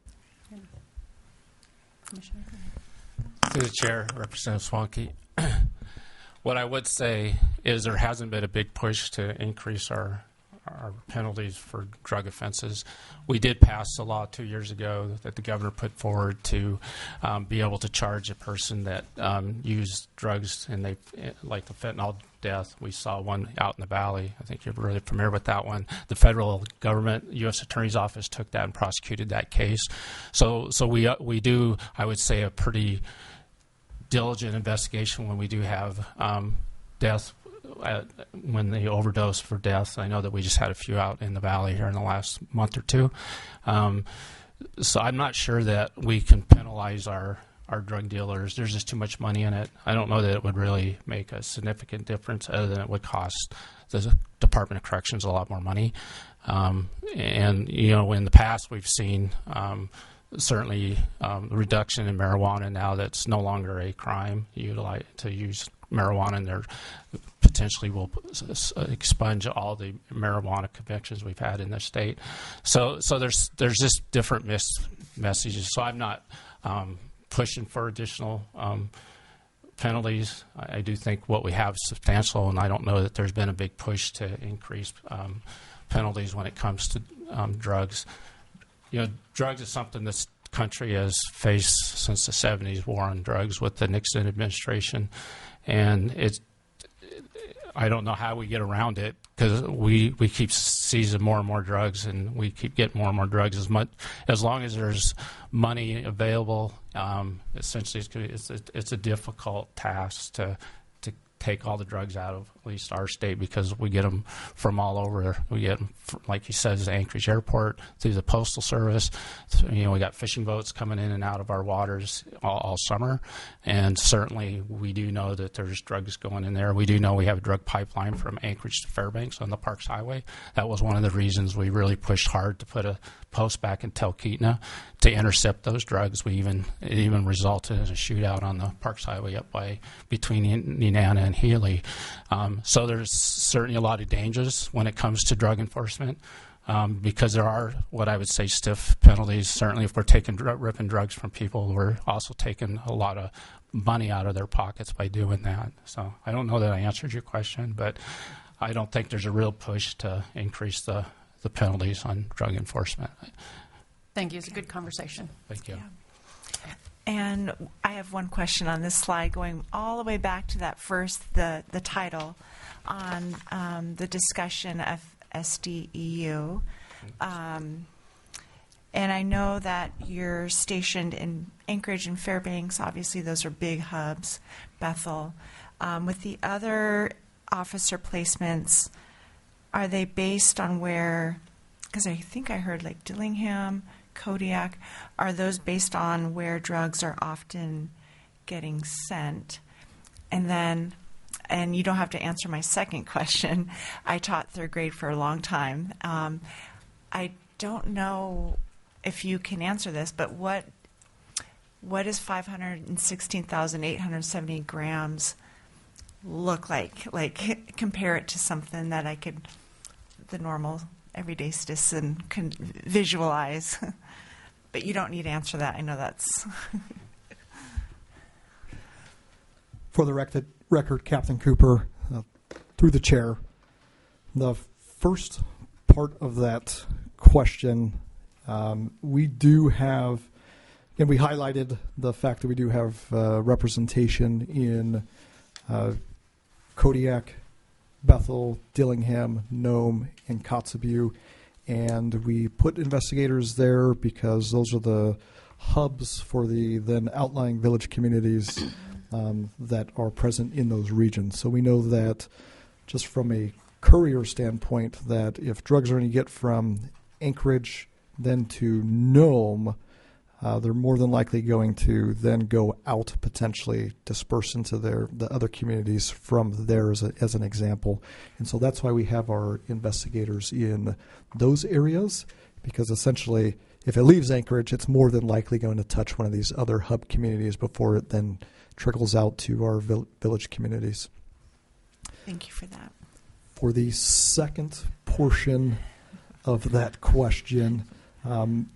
Speaker 7: Commissioner.
Speaker 2: Through the chair, Representative Swanky. What I would say is there hasn't been a big push to increase our our penalties for drug offenses. We did pass a law two years ago that the governor put forward to um, be able to charge a person that um, used drugs, and they, like the fentanyl death. We saw one out in the valley. I think you're really familiar with that one. The federal government, U S Attorney's Office, took that and prosecuted that case. So, so we uh, we do, I would say, a pretty diligent investigation when we do have um, death. Uh, when they overdose for death. I know that we just had a few out in the valley here in the last month or two. Um, so I'm not sure that we can penalize our, our drug dealers. There's just too much money in it. I don't know that it would really make a significant difference other than it would cost the Department of Corrections a lot more money. Um, and, you know, in the past we've seen um, certainly um, the reduction in marijuana now that's no longer a crime utilize, to use marijuana, and they're potentially will expunge all the marijuana convictions we've had in the state. So, so there's there's just different mis- messages. So I'm not um, pushing for additional um, penalties. I, I do think what we have is substantial, and I don't know that there's been a big push to increase um, penalties when it comes to um, drugs. You know, drugs is something this country has faced since the seventies, war on drugs with the Nixon administration. And it's, I don't know how we get around it, because we, we keep seizing more and more drugs, and we keep getting more and more drugs. As much as long as there's money available, um, essentially it's, it's, a, it's a difficult task to to take all the drugs out of at least our state, because we get them from all over. We get them, from, like he says, the Anchorage Airport, through the Postal Service. So, you know, we got fishing boats coming in and out of our waters all, all summer, and certainly we do know that there's drugs going in there. We do know we have a drug pipeline from Anchorage to Fairbanks on the Parks Highway. That was one of the reasons we really pushed hard to put a post back in Talkeetna to intercept those drugs. We even it even resulted in a shootout on the Parks Highway up by between Nenana and Healy. Um, so there's certainly a lot of dangers when it comes to drug enforcement, um, because there are what I would say stiff penalties. Certainly, if we're taking dr- ripping drugs from people, we're also taking a lot of money out of their pockets by doing that. So I don't know that I answered your question, but I don't think there's a real push to increase the the penalties on drug enforcement.
Speaker 7: Thank you. It's a good conversation.
Speaker 2: Thank you.
Speaker 1: Yeah. And I have one question on this slide, going all the way back to that first, the, the title on um, the discussion of S D E U. Um, and I know that you're stationed in Anchorage and Fairbanks. Obviously, those are big hubs, Bethel. Um, with the other officer placements, are they based on where, because I think I heard like Dillingham, Kodiak, are those based on where drugs are often getting sent? And then, and you don't have to answer my second question, I taught third grade for a long time. Um, I don't know if you can answer this, but what what does five hundred sixteen thousand eight hundred seventy grams look like? Like, compare it to something that I could, the normal everyday citizen, can visualize. But you don't need to answer that. I know that's...
Speaker 3: For the record, record Captain Cooper, uh, through the chair, the first part of that question, um, we do have, and we highlighted the fact that we do have uh, representation in uh, Kodiak, Bethel, Dillingham, Nome, and Kotzebue. And we put investigators there because those are the hubs for the then outlying village communities um, that are present in those regions. So we know that just from a courier standpoint, that if drugs are going to get from Anchorage then to Nome, uh, they're more than likely going to then go out, potentially disperse into their the other communities from there as, a, as an example. And so that's why we have our investigators in those areas, because essentially if it leaves Anchorage, it's more than likely going to touch one of these other hub communities before it then trickles out to our vil- village communities.
Speaker 1: Thank you for that.
Speaker 3: For the second portion of that question, um,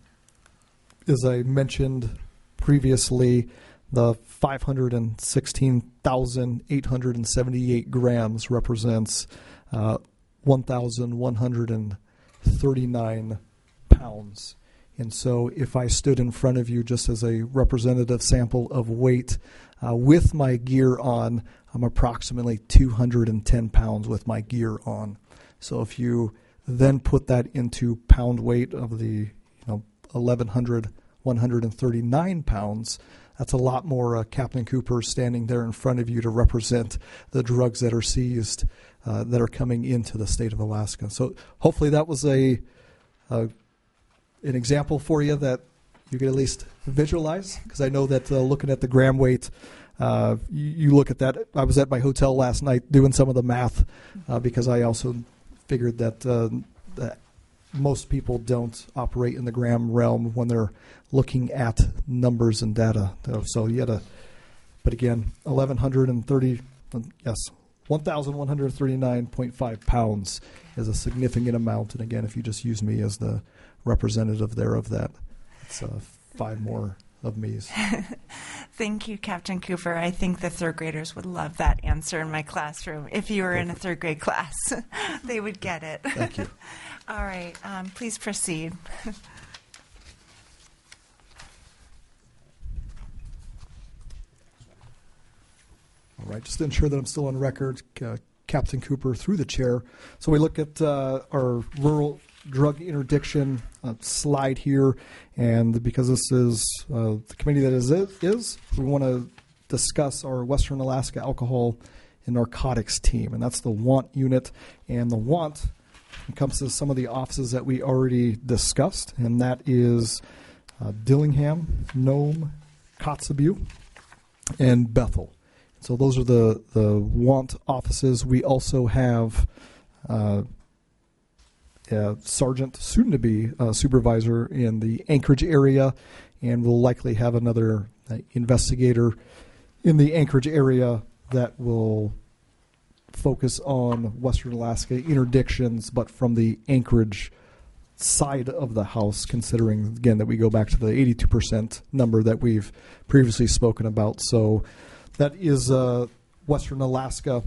Speaker 3: as I mentioned previously, the five hundred sixteen thousand eight hundred seventy-eight grams represents uh, one thousand one hundred thirty-nine pounds. And so if I stood in front of you just as a representative sample of weight uh, with my gear on, I'm approximately two hundred ten pounds with my gear on. So if you then put that into pound weight of the you know eleven hundred, one hundred thirty-nine pounds, that's a lot more uh, Captain Cooper standing there in front of you to represent the drugs that are seized uh, that are coming into the state of Alaska. So hopefully that was a, a an example for you that you could at least visualize, because I know that uh, looking at the gram weight, uh, you, you look at that. I was at my hotel last night doing some of the math uh, because I also figured that, uh, that most people don't operate in the gram realm when they're looking at numbers and data. So you had a, but again, eleven thirty, yes, one thousand one hundred thirty-nine point five pounds is a significant amount. And again, if you just use me as the representative there of that, it's uh, five more of me's.
Speaker 1: Thank you, Captain Cooper. I think the third graders would love that answer in my classroom. If you were Perfect. In a third grade class, they would get it.
Speaker 3: Thank you.
Speaker 1: All right, um, please proceed.
Speaker 3: All right, just to ensure that I'm still on record, uh, Captain Cooper through the chair. So we look at uh, our rural drug interdiction uh, slide here, and because this is uh, the committee that is, is we want to discuss our Western Alaska Alcohol and Narcotics team, and that's the WANT unit. And the WANT encompasses some of the offices that we already discussed, and that is uh, Dillingham, Nome, Kotzebue, and Bethel. So those are the, the WANT offices. We also have uh, a sergeant, soon to be a supervisor in the Anchorage area, and we'll likely have another uh, investigator in the Anchorage area that will focus on Western Alaska interdictions, but from the Anchorage side of the house, considering, again, that we go back to the eighty-two percent number that we've previously spoken about. So that is uh, Western Alaska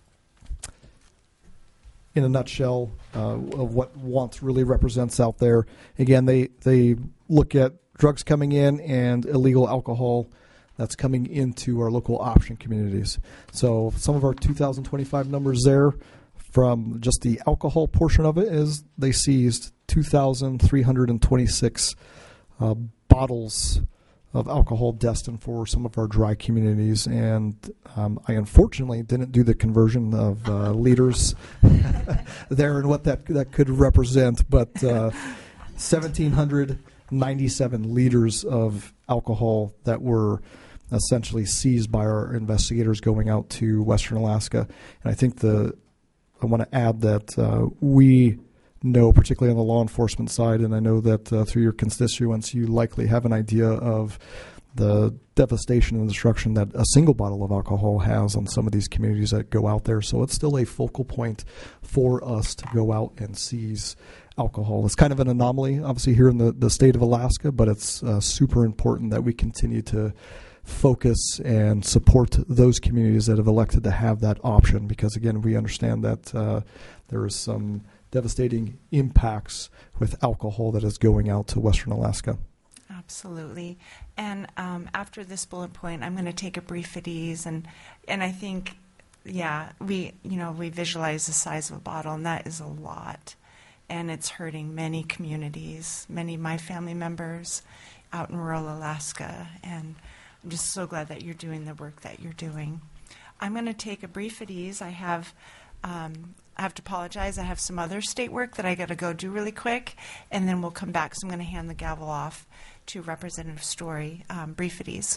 Speaker 3: in a nutshell uh, of what WANT really represents out there. Again, they, they look at drugs coming in and illegal alcohol that's coming into our local option communities. So some of our two thousand twenty-five numbers there from just the alcohol portion of it is they seized two thousand three hundred twenty-six uh, bottles of alcohol destined for some of our dry communities. And um, I unfortunately didn't do the conversion of uh, liters there and what that, that could represent, but uh, one thousand seven hundred ninety-seven liters of alcohol that were essentially seized by our investigators going out to Western Alaska. And I think the I want to add that uh, we know, particularly on the law enforcement side, and I know that uh, through your constituents, you likely have an idea of the devastation and destruction that a single bottle of alcohol has on some of these communities that go out there. So it's still a focal point for us to go out and seize alcohol. It's kind of an anomaly, obviously, here in the, the state of Alaska, but it's uh, super important that we continue to focus and support those communities that have elected to have that option, because, again, we understand that uh, there is some devastating impacts with alcohol that is going out to Western Alaska.
Speaker 1: Absolutely. And um, after this bullet point, I'm going to take a brief at ease. And, and I think, yeah, we, you know, we visualize the size of a bottle, and that is a lot. And it's hurting many communities, many of my family members out in rural Alaska. And I'm just so glad that you're doing the work that you're doing. I'm going to take a brief at ease. I have um, I have to apologize. I have some other state work that I got to go do really quick, and then we'll come back. So I'm going to hand the gavel off to Representative Story. Um, brief at ease.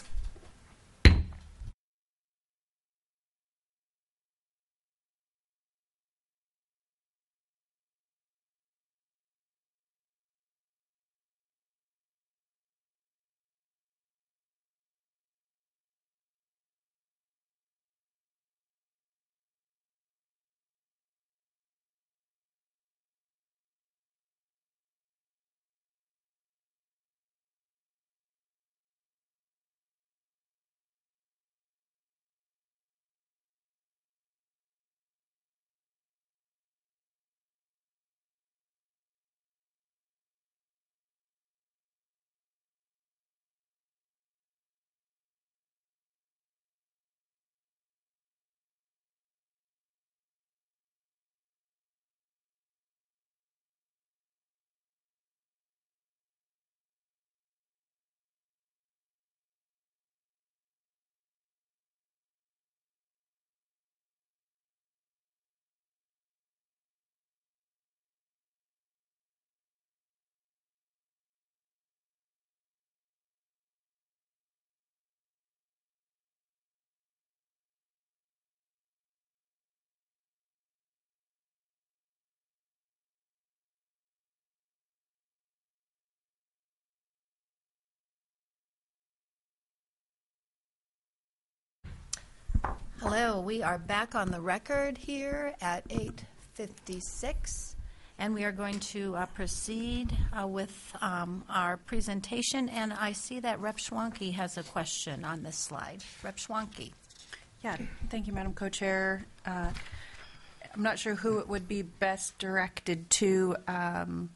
Speaker 4: Hello, we are back on the record here at eight fifty-six, and we are going to uh, proceed uh, with um, our presentation. And I see that Rep Schwanke has a question on this slide. Rep Schwanke.
Speaker 7: Yeah, thank you, Madam Co-Chair. Uh, I'm not sure who it would be best directed to. Um,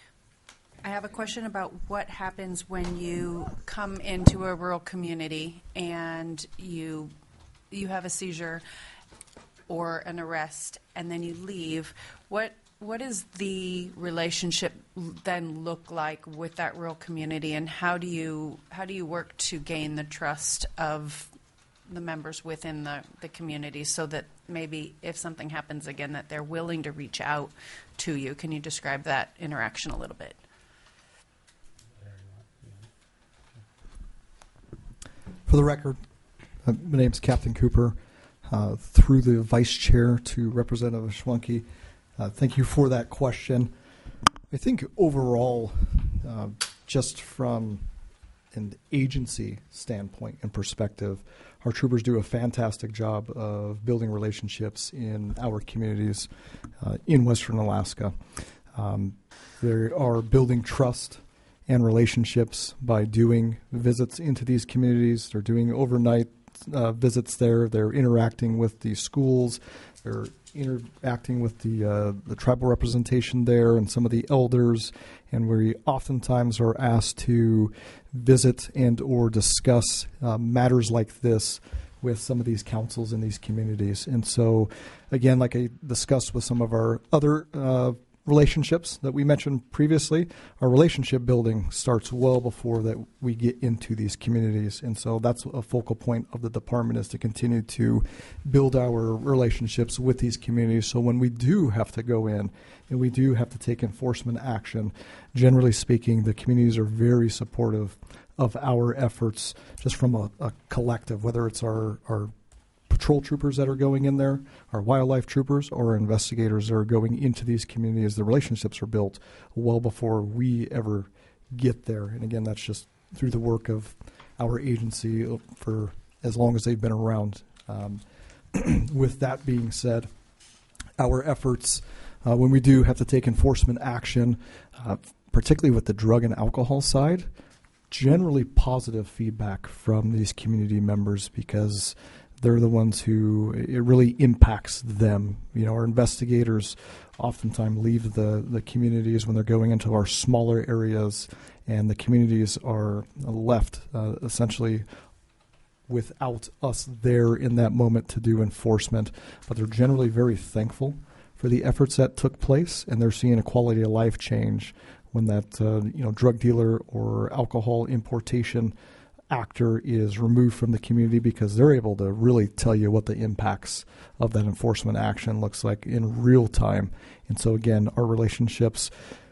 Speaker 7: I have a question about what happens when you come into a rural community and you you have a seizure or an arrest, and then you leave. What what does the relationship then look like with that rural community, and how do you how do you work to gain the trust of the members within the, the community, so that maybe if something happens again, that they're willing to reach out to you? Can you describe that interaction a little bit?
Speaker 3: For the record, uh, my name is Captain Cooper. Uh, through the Vice Chair to Representative Schwanke, uh, thank you for that question. I think overall, uh, just from an agency standpoint and perspective, our troopers do a fantastic job of building relationships in our communities uh, in Western Alaska. Um, they are building trust and relationships by doing visits into these communities. They're doing overnight uh, visits there. They're interacting with the schools. They're interacting with the uh, the tribal representation there and some of the elders. And we oftentimes are asked to visit and or discuss uh, matters like this with some of these councils in these communities. And so, again, like I discussed with some of our other uh, relationships that we mentioned previously, our relationship building starts well before that we get into these communities. And so that's a focal point of the department, is to continue to build our relationships with these communities. So when we do have to go in and we do have to take enforcement action, generally speaking, the communities are very supportive of our efforts just from a, a collective, whether it's our, our patrol troopers that are going in there, our wildlife troopers, or our investigators that are going into these communities. The relationships are built well before we ever get there. And again, that's just through the work of our agency for as long as they've been around. Um, with that being said, our efforts, uh, when we do have to take enforcement action, uh, particularly with the drug and alcohol side, generally positive feedback from these community members because they're the ones who it really impacts them. You know, our investigators oftentimes leave the, the communities when they're going into our smaller areas, and the communities are left uh, essentially without us there in that moment to do enforcement. But they're generally very thankful for the efforts that took place, and they're seeing a quality of life change when that uh, you know drug dealer or alcohol importation actor is removed from the community, because they're able to really tell you what the impacts of that enforcement action looks like in real time. And so again, our relationships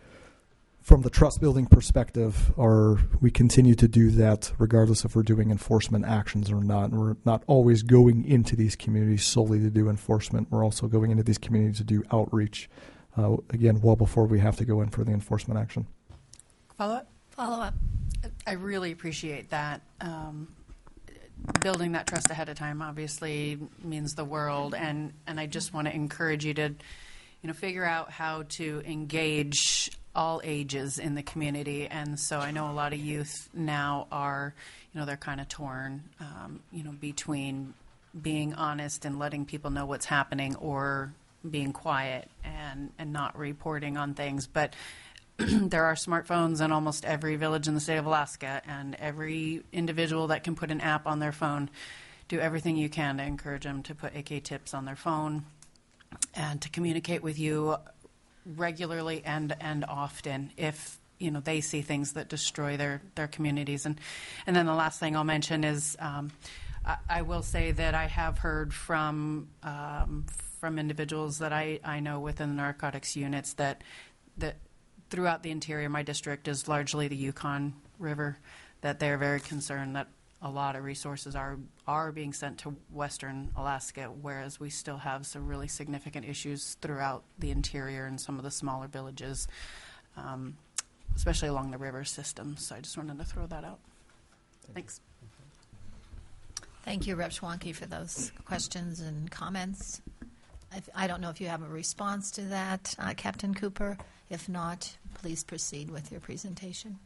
Speaker 3: from the trust building perspective are, we continue to do that regardless if we're doing enforcement actions or not. And we're not always going into these communities solely to do enforcement. We're also going into these communities to do outreach, uh, again, well before we have to go in for the enforcement action.
Speaker 7: Follow up?
Speaker 4: Follow up.
Speaker 7: I really appreciate that. Um, building that trust ahead of time obviously means the world, and, and I just want to encourage you to, you know, figure out how to engage all ages in the community. And so I know a lot of youth now are, you know, they're kind of torn, um, you know, between being honest and letting people know what's happening, or being quiet and, and not reporting on things. But there are smartphones in almost every village in the state of Alaska, and every individual that can put an app on their phone, do everything you can to encourage them to put A K tips on their phone and to communicate with you regularly and and often if you know they see things that destroy their their communities. And and then the last thing I'll mention is um, I, I will say that I have heard from um, from individuals that I, I know within the narcotics units that that throughout the interior, my district is largely the Yukon River, that they're very concerned that a lot of resources are are being sent to western Alaska, whereas we still have some really significant issues throughout the interior and some of the smaller villages, um, especially along the river system. So I just wanted to throw that out. Thanks.
Speaker 4: Thank you, Representative Schwanke, for those questions and comments. I, I don't know if you have a response to that, uh, Captain Cooper. If not, please proceed with your presentation.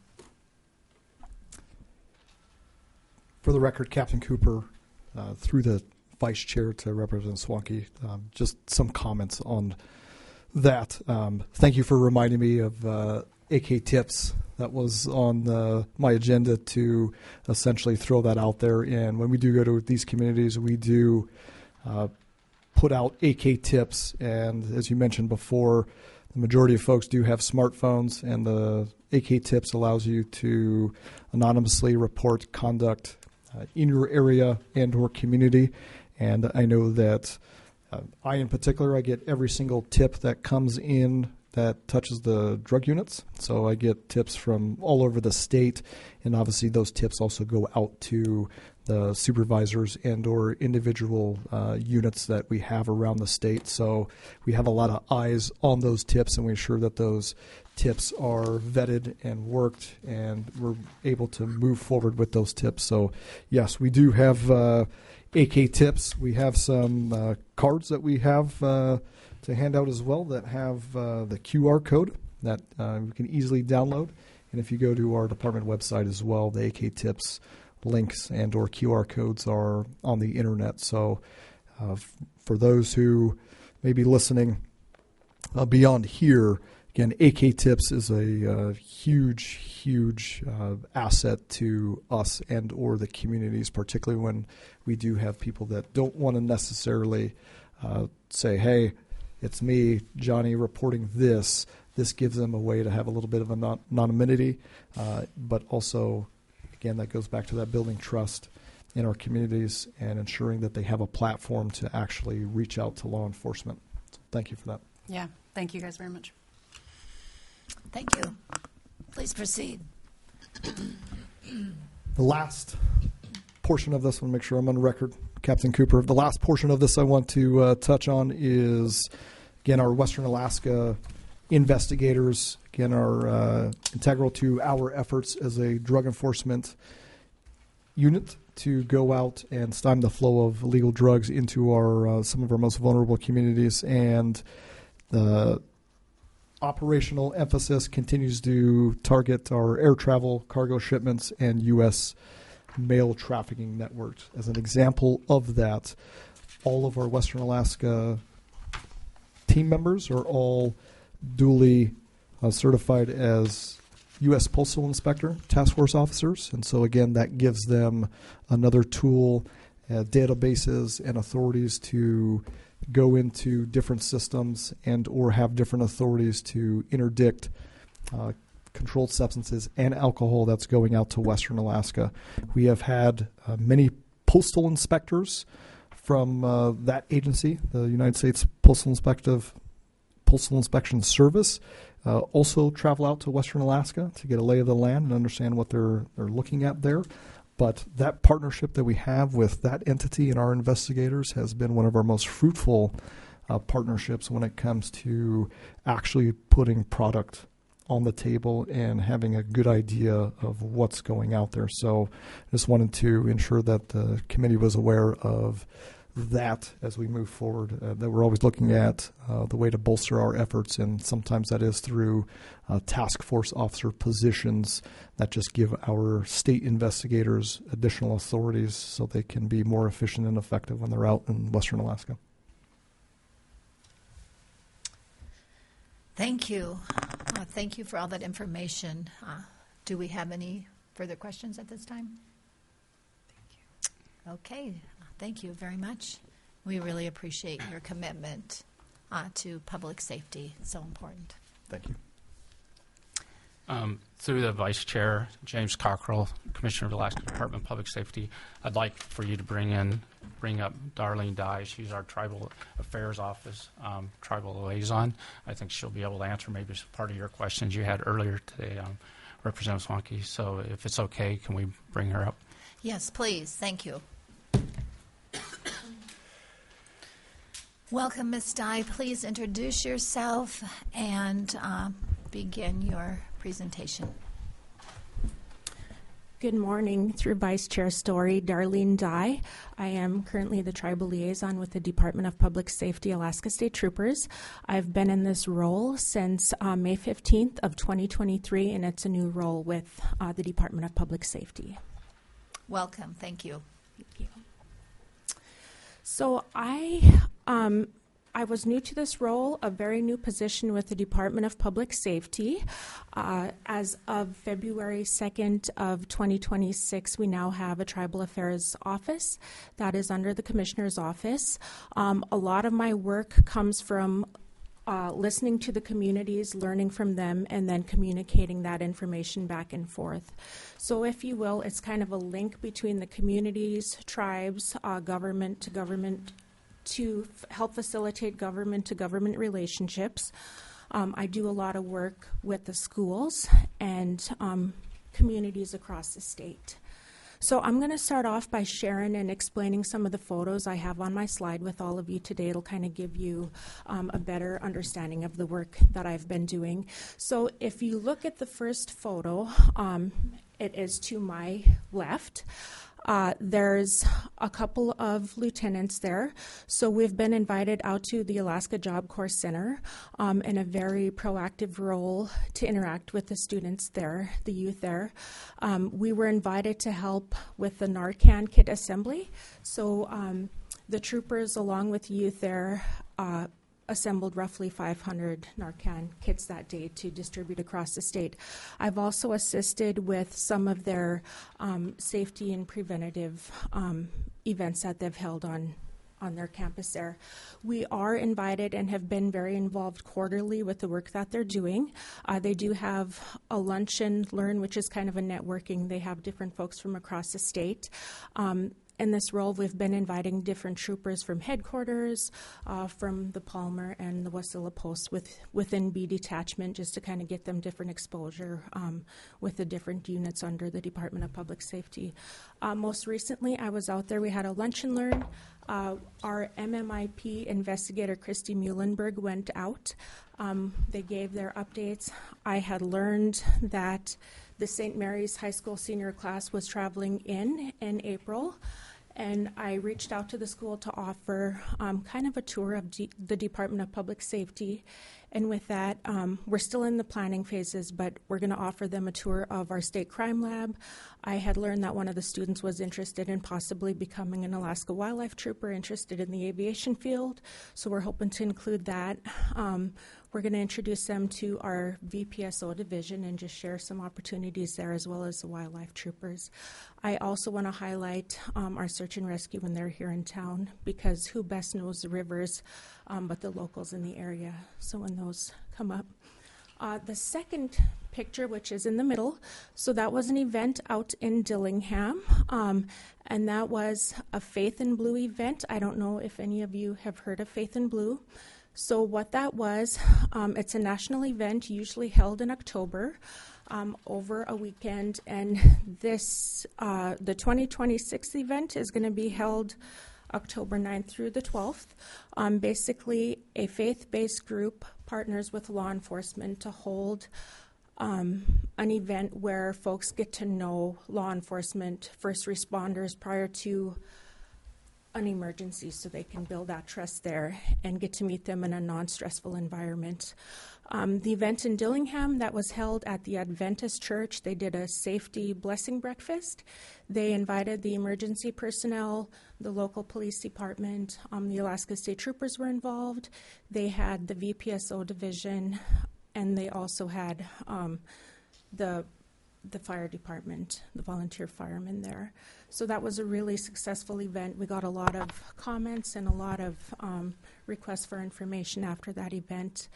Speaker 3: For the record, Captain Cooper, uh, through the Vice Chair to Representative Schwanke, um, just some comments on that. Um, thank you for reminding me of uh, A K tips. That was on uh, my agenda to essentially throw that out there. And when we do go to these communities, we do uh, put out A K tips. And as you mentioned before, the majority of folks do have smartphones, and the A K tips allows you to anonymously report conduct uh, in your area and or community. And I know that uh, I, in particular, I get every single tip that comes in that touches the drug units. So I get tips from all over the state, and obviously those tips also go out to the supervisors and or individual uh, units that we have around the state. So we have a lot of eyes on those tips, and we ensure that those tips are vetted and worked, and we're able to move forward with those tips. So yes, we do have uh, A K tips. We have some uh, cards that we have uh, to hand out as well that have uh, the Q R code that uh, you can easily download. And if you go to our department website as well, the A K tips links and or Q R codes are on the internet. So uh, f- for those who may be listening uh, beyond here, again, A K tips is a uh, huge, huge uh, asset to us and or the communities, particularly when we do have people that don't want to necessarily uh, say, hey, it's me, Johnny, reporting this. This gives them a way to have a little bit of a anonymity, uh, but also, again, that goes back to that building trust in our communities and ensuring that they have a platform to actually reach out to law enforcement. So thank you for that.
Speaker 7: Yeah, thank you guys very much.
Speaker 4: Thank you. Please proceed.
Speaker 3: The last portion of this, I want to make sure I'm on record Captain Cooper. The last portion of this I want to uh, touch on is, again, our Western Alaska investigators, again, are uh, integral to our efforts as a drug enforcement unit to go out and stymie the flow of illegal drugs into our uh, some of our most vulnerable communities. And the operational emphasis continues to target our air travel, cargo shipments, and U S mail trafficking networks. As an example of that, all of our Western Alaska team members are all duly uh, certified as U S Postal Inspector Task Force officers. And so, again, that gives them another tool, uh, databases, and authorities to go into different systems and or have different authorities to interdict uh, controlled substances and alcohol that's going out to Western Alaska. We have had uh, many postal inspectors from uh, that agency, the United States Postal Inspective Postal Inspection Service, uh, also travel out to Western Alaska to get a lay of the land and understand what they're they're looking at there. But that partnership that we have with that entity and our investigators has been one of our most fruitful uh, partnerships when it comes to actually putting product on the table and having a good idea of what's going out there. So I just wanted to ensure that the committee was aware of that as we move forward, uh, that we're always looking at uh, the way to bolster our efforts, and sometimes that is through uh, task force officer positions that just give our state investigators additional authorities so they can be more efficient and effective when they're out in Western Alaska.
Speaker 4: Thank you. Uh, thank you for all that information. Uh, do we have any further questions at this time? Thank you. Okay. Thank you very much. We really appreciate your commitment uh, to public safety. It's so important.
Speaker 3: Thank you.
Speaker 2: Um, through the Vice Chair, James Cockrell, Commissioner of Alaska Department of Public Safety, I'd like for you to bring in, bring up Darlene Dye. She's our Tribal Affairs Office um, Tribal Liaison. I think she'll be able to answer maybe some part of your questions you had earlier today, um, Representative Swanke. So if it's okay, can we bring her up?
Speaker 4: Yes, please. Thank you. Welcome, Miz Dye. Please introduce yourself and uh, begin your presentation.
Speaker 8: Good morning. Through Vice Chair Story, Darlene Dye. I am currently the Tribal Liaison with the Department of Public Safety, Alaska State Troopers. I've been in this role since uh, May fifteenth of twenty twenty-three, and it's a new role with uh, the Department of Public Safety.
Speaker 4: Welcome. Thank you.
Speaker 8: Thank you. So I um, I was new to this role, a very new position with the Department of Public Safety. Uh, as of February second of twenty twenty-six, we now have a Tribal Affairs Office that is under the Commissioner's Office. Um, a lot of my work comes from Uh, listening to the communities, learning from them, and then communicating that information back and forth. So if you will, it's kind of a link between the communities, tribes, uh, government to government to f- help facilitate government to government relationships. Um, I do a lot of work with the schools and um, communities across the state. So I'm going to start off by sharing and explaining some of the photos I have on my slide with all of you today. It'll kind of give you um, a better understanding of the work that I've been doing. So if you look at the first photo, um, it is to my left. Uh, there's a couple of lieutenants there. So we've been invited out to the Alaska Job Corps Center um, in a very proactive role to interact with the students there, the youth there. Um, we were invited to help with the Narcan kit assembly. So um, the troopers, along with youth there, uh, assembled roughly five hundred Narcan kits that day to distribute across the state. I've also assisted with some of their um, safety and preventative um, events that they've held on, on their campus there. We are invited and have been very involved quarterly with the work that they're doing. Uh, they do have a lunch and learn, which is kind of a networking. They have different folks from across the state. Um, in this role, we've been inviting different troopers from headquarters, uh, from the Palmer and the Wasilla Post with, within B detachment, just to kind of get them different exposure um, with the different units under the Department of Public Safety. Uh, most recently, I was out there. We had a lunch and learn. Uh, our M M I P investigator, Christy Muhlenberg, went out. Um, they gave their updates. I had learned that the Saint Mary's High School senior class was traveling in in April, and I reached out to the school to offer um, kind of a tour of D- the Department of Public Safety. And with that, um, we're still in the planning phases, but we're going to offer them a tour of our state crime lab. I had learned that one of the students was interested in possibly becoming an Alaska wildlife trooper, interested in the aviation field, so we're hoping to include that. Um, we're going to introduce them to our V P S O division and just share some opportunities there, as well as the wildlife troopers. I also want to highlight um, our search and rescue when they're here in town, because who best knows the rivers um, but the locals in the area. So when those come up. Uh, the second picture, which is in the middle, so that was an event out in Dillingham, um, and that was a Faith in Blue event. I don't know if any of you have heard of Faith in Blue. So what that was, um, it's a national event usually held in October um, over a weekend, and this, uh, the twenty twenty-six event is going to be held October ninth through the twelfth. Um, basically, a faith-based group partners with law enforcement to hold um, an event where folks get to know law enforcement, first responders prior to an emergency, so they can build that trust there and get to meet them in a non-stressful environment. Um, the event in Dillingham that was held at the Adventist Church, they did a safety blessing breakfast. They invited the emergency personnel, the local police department, um, the Alaska State Troopers were involved. They had the V P S O division, and they also had um, the the fire department, the volunteer firemen there. So that was a really successful event. We got a lot of comments and a lot of um, requests for information after that event.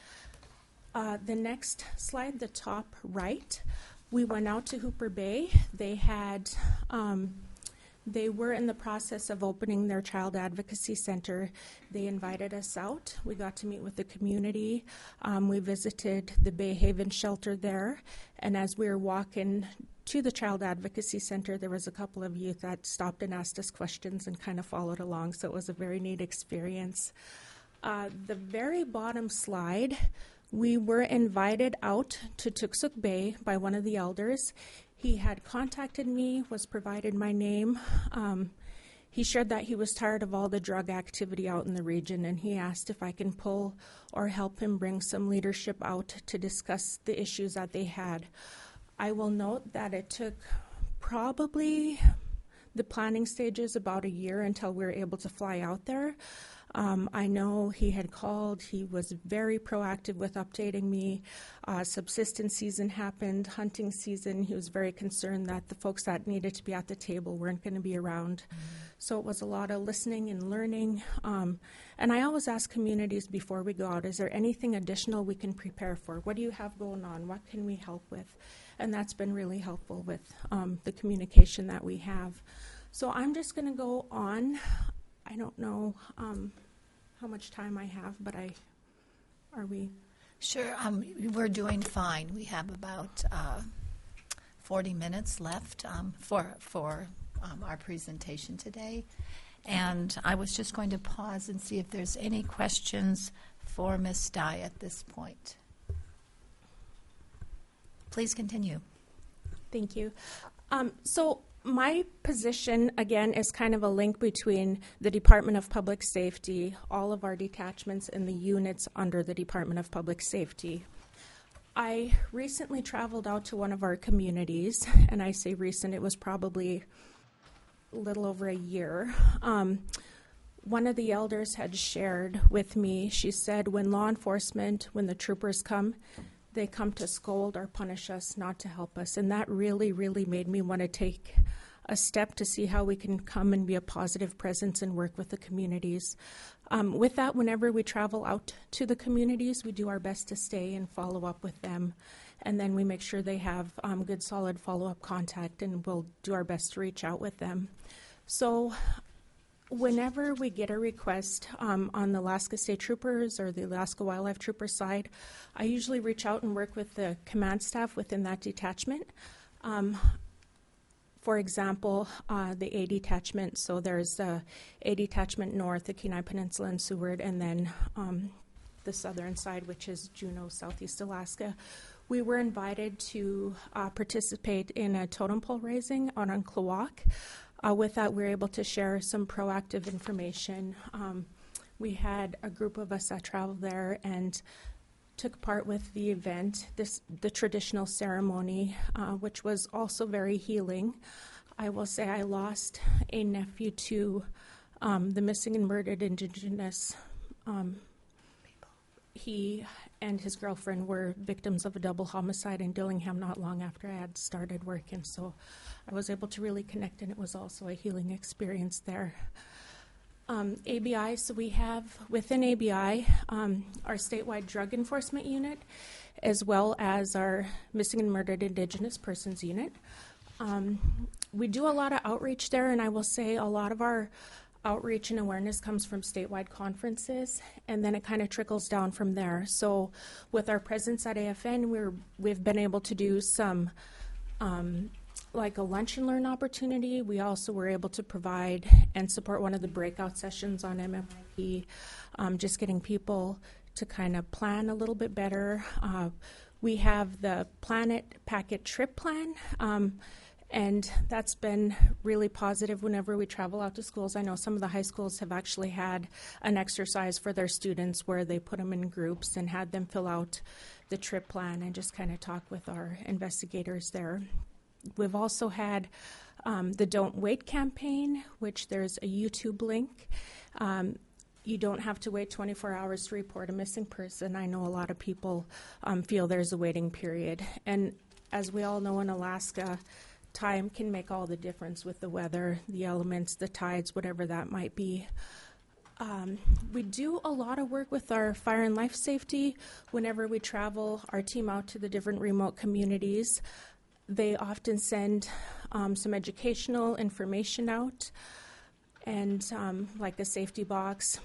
Speaker 8: Uh, the next slide, the top right, we went out to Hooper Bay. They had, um, they were in the process of opening their child advocacy center. They invited us out. We got to meet with the community. Um, we visited the Bay Haven shelter there. And as we were walking to the child advocacy center, there was a couple of youth that stopped and asked us questions and kind of followed along. So it was a very neat experience. Uh, the very bottom slide, we were invited out to Tuksuk Bay by one of the elders. He had contacted me, was provided my name. Um, he shared that he was tired of all the drug activity out in the region, and he asked if I can pull or help him bring some leadership out to discuss the issues that they had. I will note that it took probably the planning stages about a year until we were able to fly out there. Um, I know he had called. He was very proactive with updating me. Uh, subsistence season happened, hunting season. He was very concerned that the folks that needed to be at the table weren't going to be around. Mm-hmm. So it was a lot of listening and learning. Um, and I always ask communities before we go out, is there anything additional we can prepare for? What do you have going on? What can we help with? And that's been really helpful with um, the communication that we have. So I'm just going to go on. I don't know um, how much time I have, but I, are we?
Speaker 4: Sure, um, we're doing fine. We have about uh, forty minutes left um, for, for um, our presentation today. And I was just going to pause and see if there's any questions for Miz Dye at this point. Please continue.
Speaker 8: Thank you. Um, so my position, again, is kind of a link between the Department of Public Safety, all of our detachments, and the units under the Department of Public Safety. I recently traveled out to one of our communities, and I say recent, it was probably a little over a year. Um, one of the elders had shared with me, she said, when law enforcement, when the troopers come, they come to scold or punish us, not to help us. And that really, really made me want to take a step to see how we can come and be a positive presence and work with the communities. Um, with that, whenever we travel out to the communities, we do our best to stay and follow up with them. And then we make sure they have um, good, solid follow-up contact, and we'll do our best to reach out with them. So whenever we get a request um, on the Alaska State Troopers or the Alaska Wildlife Trooper side, I usually reach out and work with the command staff within that detachment. Um, for example, uh, the A detachment, so there's the A detachment north, the Kenai Peninsula and Seward, and then um, the southern side, which is Juneau, Southeast Alaska. We were invited to uh, participate in a totem pole raising on Unclawak. Uh, with that, we were able to share some proactive information. Um, we had a group of us that traveled there and took part with the event, this the traditional ceremony, uh, which was also very healing. I will say I lost a nephew to um, the missing and murdered Indigenous um, people. He and his girlfriend were victims of a double homicide in Dillingham not long after I had started working, so I was able to really connect, and it was also a healing experience there. Um, A B I, so we have within A B I um, our statewide drug enforcement unit, as well as our missing and murdered Indigenous persons unit. Um, we do a lot of outreach there, and I will say a lot of our outreach and awareness comes from statewide conferences, and then it kind of trickles down from there. So with our presence at A F N, we're, we've been able to do some um, like a lunch and learn opportunity. We also were able to provide and support one of the breakout sessions on M M I P, um, just getting people to kind of plan a little bit better. Uh, we have the Planet Packet Trip Plan, um, and that's been really positive whenever we travel out to schools. I know some of the high schools have actually had an exercise for their students where they put them in groups and had them fill out the trip plan and just kind of talk with our investigators there. We've also had um, the Don't Wait campaign, which there's a YouTube link. Um, you don't have to wait twenty-four hours to report a missing person. I know a lot of people um, feel there's a waiting period. And as we all know in Alaska, time can make all the difference with the weather, the elements, the tides, whatever that might be. Um, we do a lot of work with our fire and life safety. Whenever we travel our team out to the different remote communities, they often send um, some educational information out and um, like a safety box.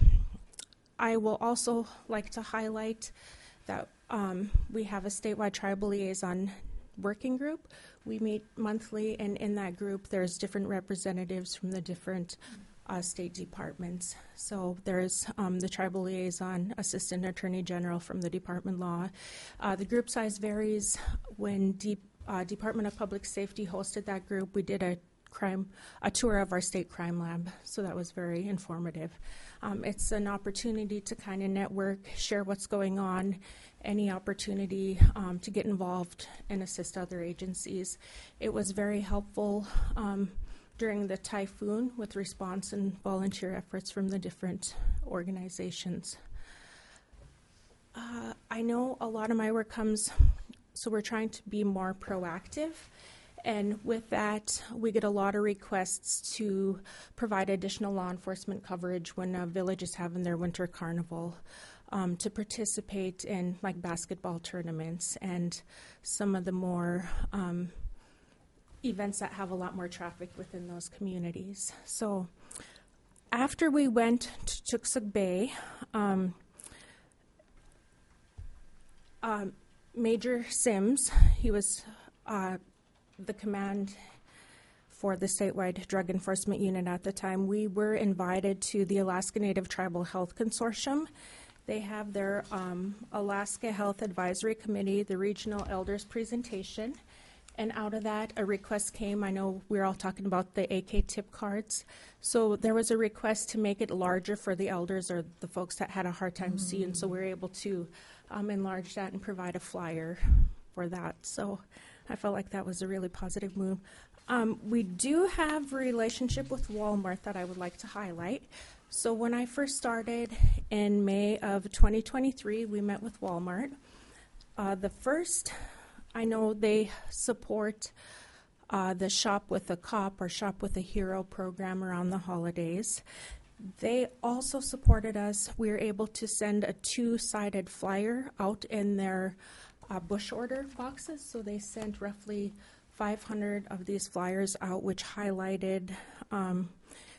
Speaker 8: I will also like to highlight that um, we have a statewide tribal liaison working group. We meet monthly, and in that group there's different representatives from the different uh, state departments. So there's um, the tribal liaison, assistant attorney general from the Department of Law. Uh, the group size varies. When deep Uh, Department of Public Safety hosted that group, we did a crime, a tour of our state crime lab, so that was very informative. Um, it's an opportunity to kind of network, share what's going on, any opportunity um, to get involved and assist other agencies. It was very helpful um, during the typhoon with response and volunteer efforts from the different organizations. Uh, I know a lot of my work comes So we're trying to be more proactive, and with that, we get a lot of requests to provide additional law enforcement coverage when a village is having their winter carnival, um, to participate in like basketball tournaments and some of the more um, events that have a lot more traffic within those communities. So after we went to Tooksuk Bay, um, um, Major Sims, he was uh, the command for the statewide drug enforcement unit at the time. We were invited to the Alaska Native Tribal Health Consortium. They have their um, Alaska Health Advisory Committee, the regional elders presentation, and out of that a request came. I know we're all talking about the A K tip cards. So there was a request to make it larger for the elders or the folks that had a hard time mm-hmm. seeing, so we were able to Um, enlarge that and provide a flyer for that. So I felt like that was a really positive move. Um, we do have a relationship with Walmart that I would like to highlight. So when I first started in May of twenty twenty-three, we met with Walmart. Uh, the first, I know they support uh, the Shop with a Cop or Shop with a Hero program around the holidays. They also supported us. We were able to send a two-sided flyer out in their uh, bush order boxes. So they sent roughly five hundred of these flyers out, which highlighted um,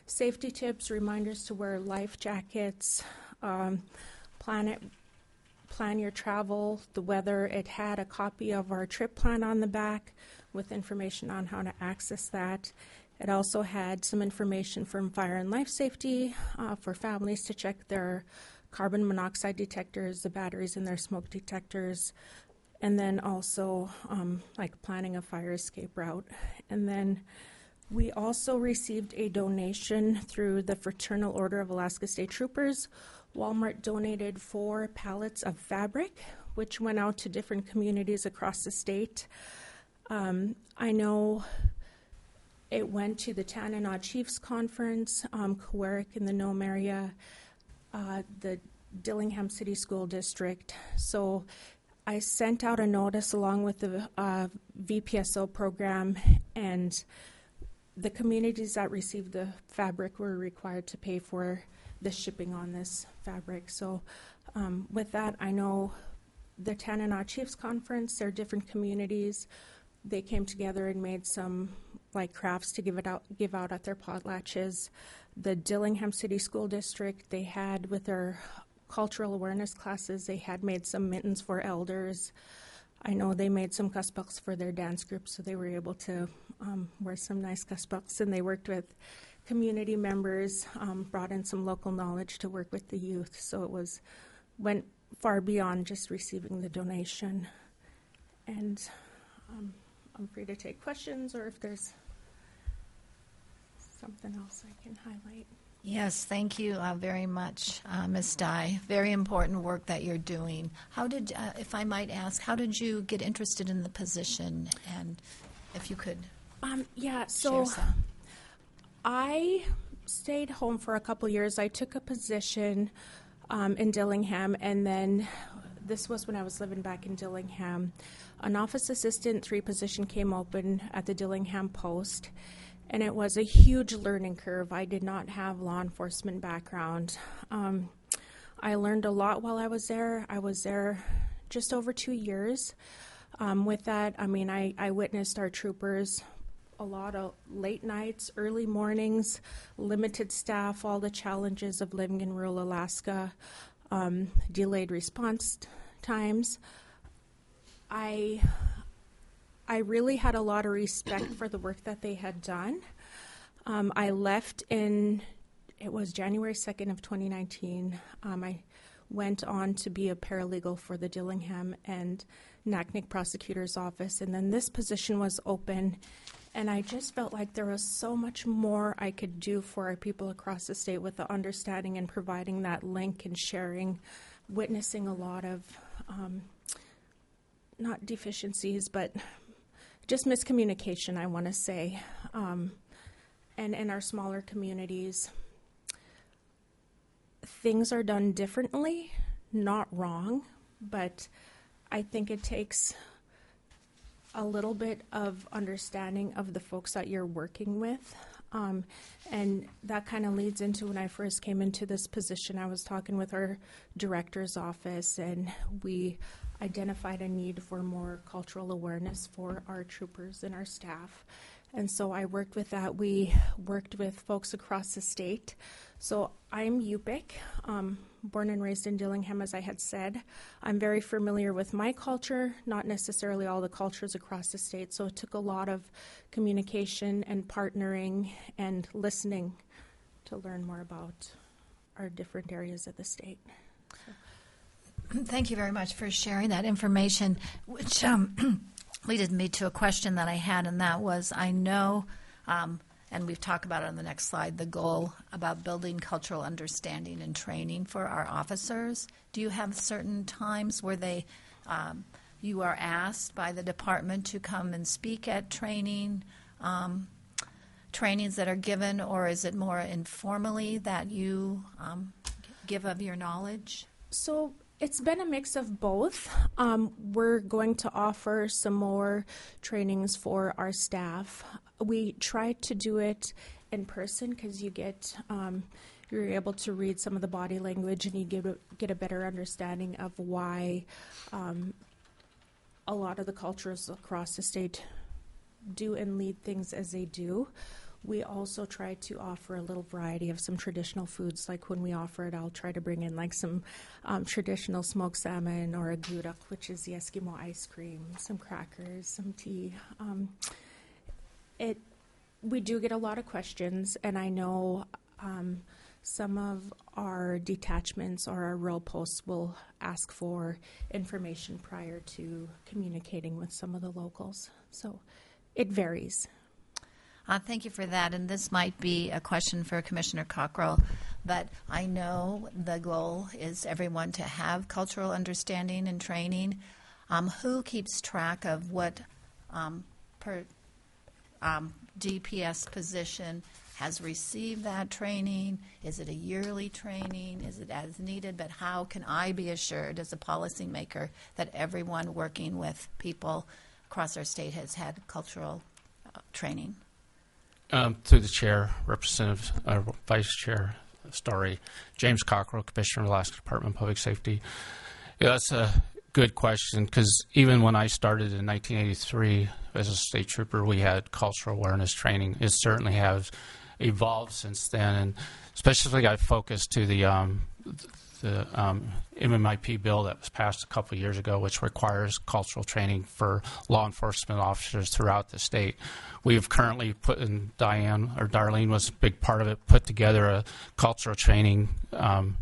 Speaker 8: safety tips, reminders to wear life jackets, um, plan it, plan your travel, the weather. It had a copy of our trip plan on the back with information on how to access that. It also had some information from Fire and Life Safety uh, for families to check their carbon monoxide detectors, the batteries in their smoke detectors, and then also um, like planning a fire escape route. And then we also received a donation through the Fraternal Order of Alaska State Troopers. Walmart donated four pallets of fabric, which went out to different communities across the state. Um, I know it went to the Tanana Chiefs Conference, um, Coeric in the Nome area, uh, the Dillingham City School District. So I sent out a notice along with the uh, V P S O program, and the communities that received the fabric were required to pay for the shipping on this fabric. So um, with that, I know the Tanana Chiefs Conference, there are different communities. They came together and made some like crafts to give it out, give out at their potlatches. The Dillingham City School District, they had with their cultural awareness classes, they had made some mittens for elders. I know they made some cusbucks for their dance group, so they were able to um, wear some nice cusbucks, and they worked with community members, um, brought in some local knowledge to work with the youth. So it was went far beyond just receiving the donation. And um, I'm free to take questions, or if there's something else I can highlight.
Speaker 4: Yes, thank you uh, very much, uh, Miz Dye. Very important work that you're doing. How did, uh, if I might ask, how did you get interested in the position? And if you could
Speaker 8: Um, yeah,
Speaker 4: share
Speaker 8: so
Speaker 4: some.
Speaker 8: I stayed home for a couple years. I took a position um, in Dillingham, and then this was when I was living back in Dillingham. An office assistant three position came open at the Dillingham Post, and it was a huge learning curve. I did not have law enforcement background. Um, I learned a lot while I was there. I was there just over two years. Um, with that, I mean, I, I witnessed our troopers a lot of late nights, early mornings, limited staff, all the challenges of living in rural Alaska, um, delayed response t- times. I I really had a lot of respect for the work that they had done. Um, I left in, it was January second of twenty nineteen. Um, I went on to be a paralegal for the Dillingham and Naknek Prosecutor's Office, and then this position was open, and I just felt like there was so much more I could do for our people across the state with the understanding and providing that link and sharing, witnessing a lot of, um, not deficiencies, but just miscommunication, I want to say, um, and in our smaller communities. Things are done differently, not wrong, but I think it takes a little bit of understanding of the folks that you're working with. Um, and that kind of leads into when I first came into this position, I was talking with our director's office, and we identified a need for more cultural awareness for our troopers and our staff. And so I worked with that. We worked with folks across the state. So I'm Yupik, um, born and raised in Dillingham, as I had said. I'm very familiar with my culture, not necessarily all the cultures across the state. So it took a lot of communication and partnering and listening to learn more about our different areas of the state. So.
Speaker 4: Thank you very much for sharing that information, which um, leaded me to a question that I had, and that was, I know, um, and we've talked about it on the next slide, the goal about building cultural understanding and training for our officers. Do you have certain times where they, um, you are asked by the department to come and speak at training, um, trainings that are given, or is it more informally that you um, give of your knowledge?
Speaker 8: So it's been a mix of both. Um, we're going to offer some more trainings for our staff. We try to do it in person because you get, um, you're able to read some of the body language, and you get a, get a better understanding of why um, a lot of the cultures across the state do and lead things as they do. We also try to offer a little variety of some traditional foods. Like when we offer it, I'll try to bring in like some um, traditional smoked salmon or a gudok, which is the Eskimo ice cream, some crackers, some tea. Um, it we do get a lot of questions, and I know um, some of our detachments or our rural posts will ask for information prior to communicating with some of the locals. So it varies.
Speaker 4: Uh, thank you for that. And this might be a question for Commissioner Cockrell, but I know the goal is everyone to have cultural understanding and training. Um, who keeps track of what um, per um, D P S position has received that training? Is it a yearly training? Is it as needed? But how can I be assured as a policymaker that everyone working with people across our state has had cultural uh, training?
Speaker 2: Um, through the chair, Representative, uh, Vice Chair Story, James Cockrell, Commissioner of Alaska Department of Public Safety. Yeah, that's a good question, because even when I started in nineteen eighty-three as a state trooper, we had cultural awareness training. It certainly has evolved since then, and specifically I focused to the um, the um, M M I P bill that was passed a couple of years ago, which requires cultural training for law enforcement officers throughout the state. We've currently put in, Diane, or Darlene was a big part of it, put together a cultural training, um,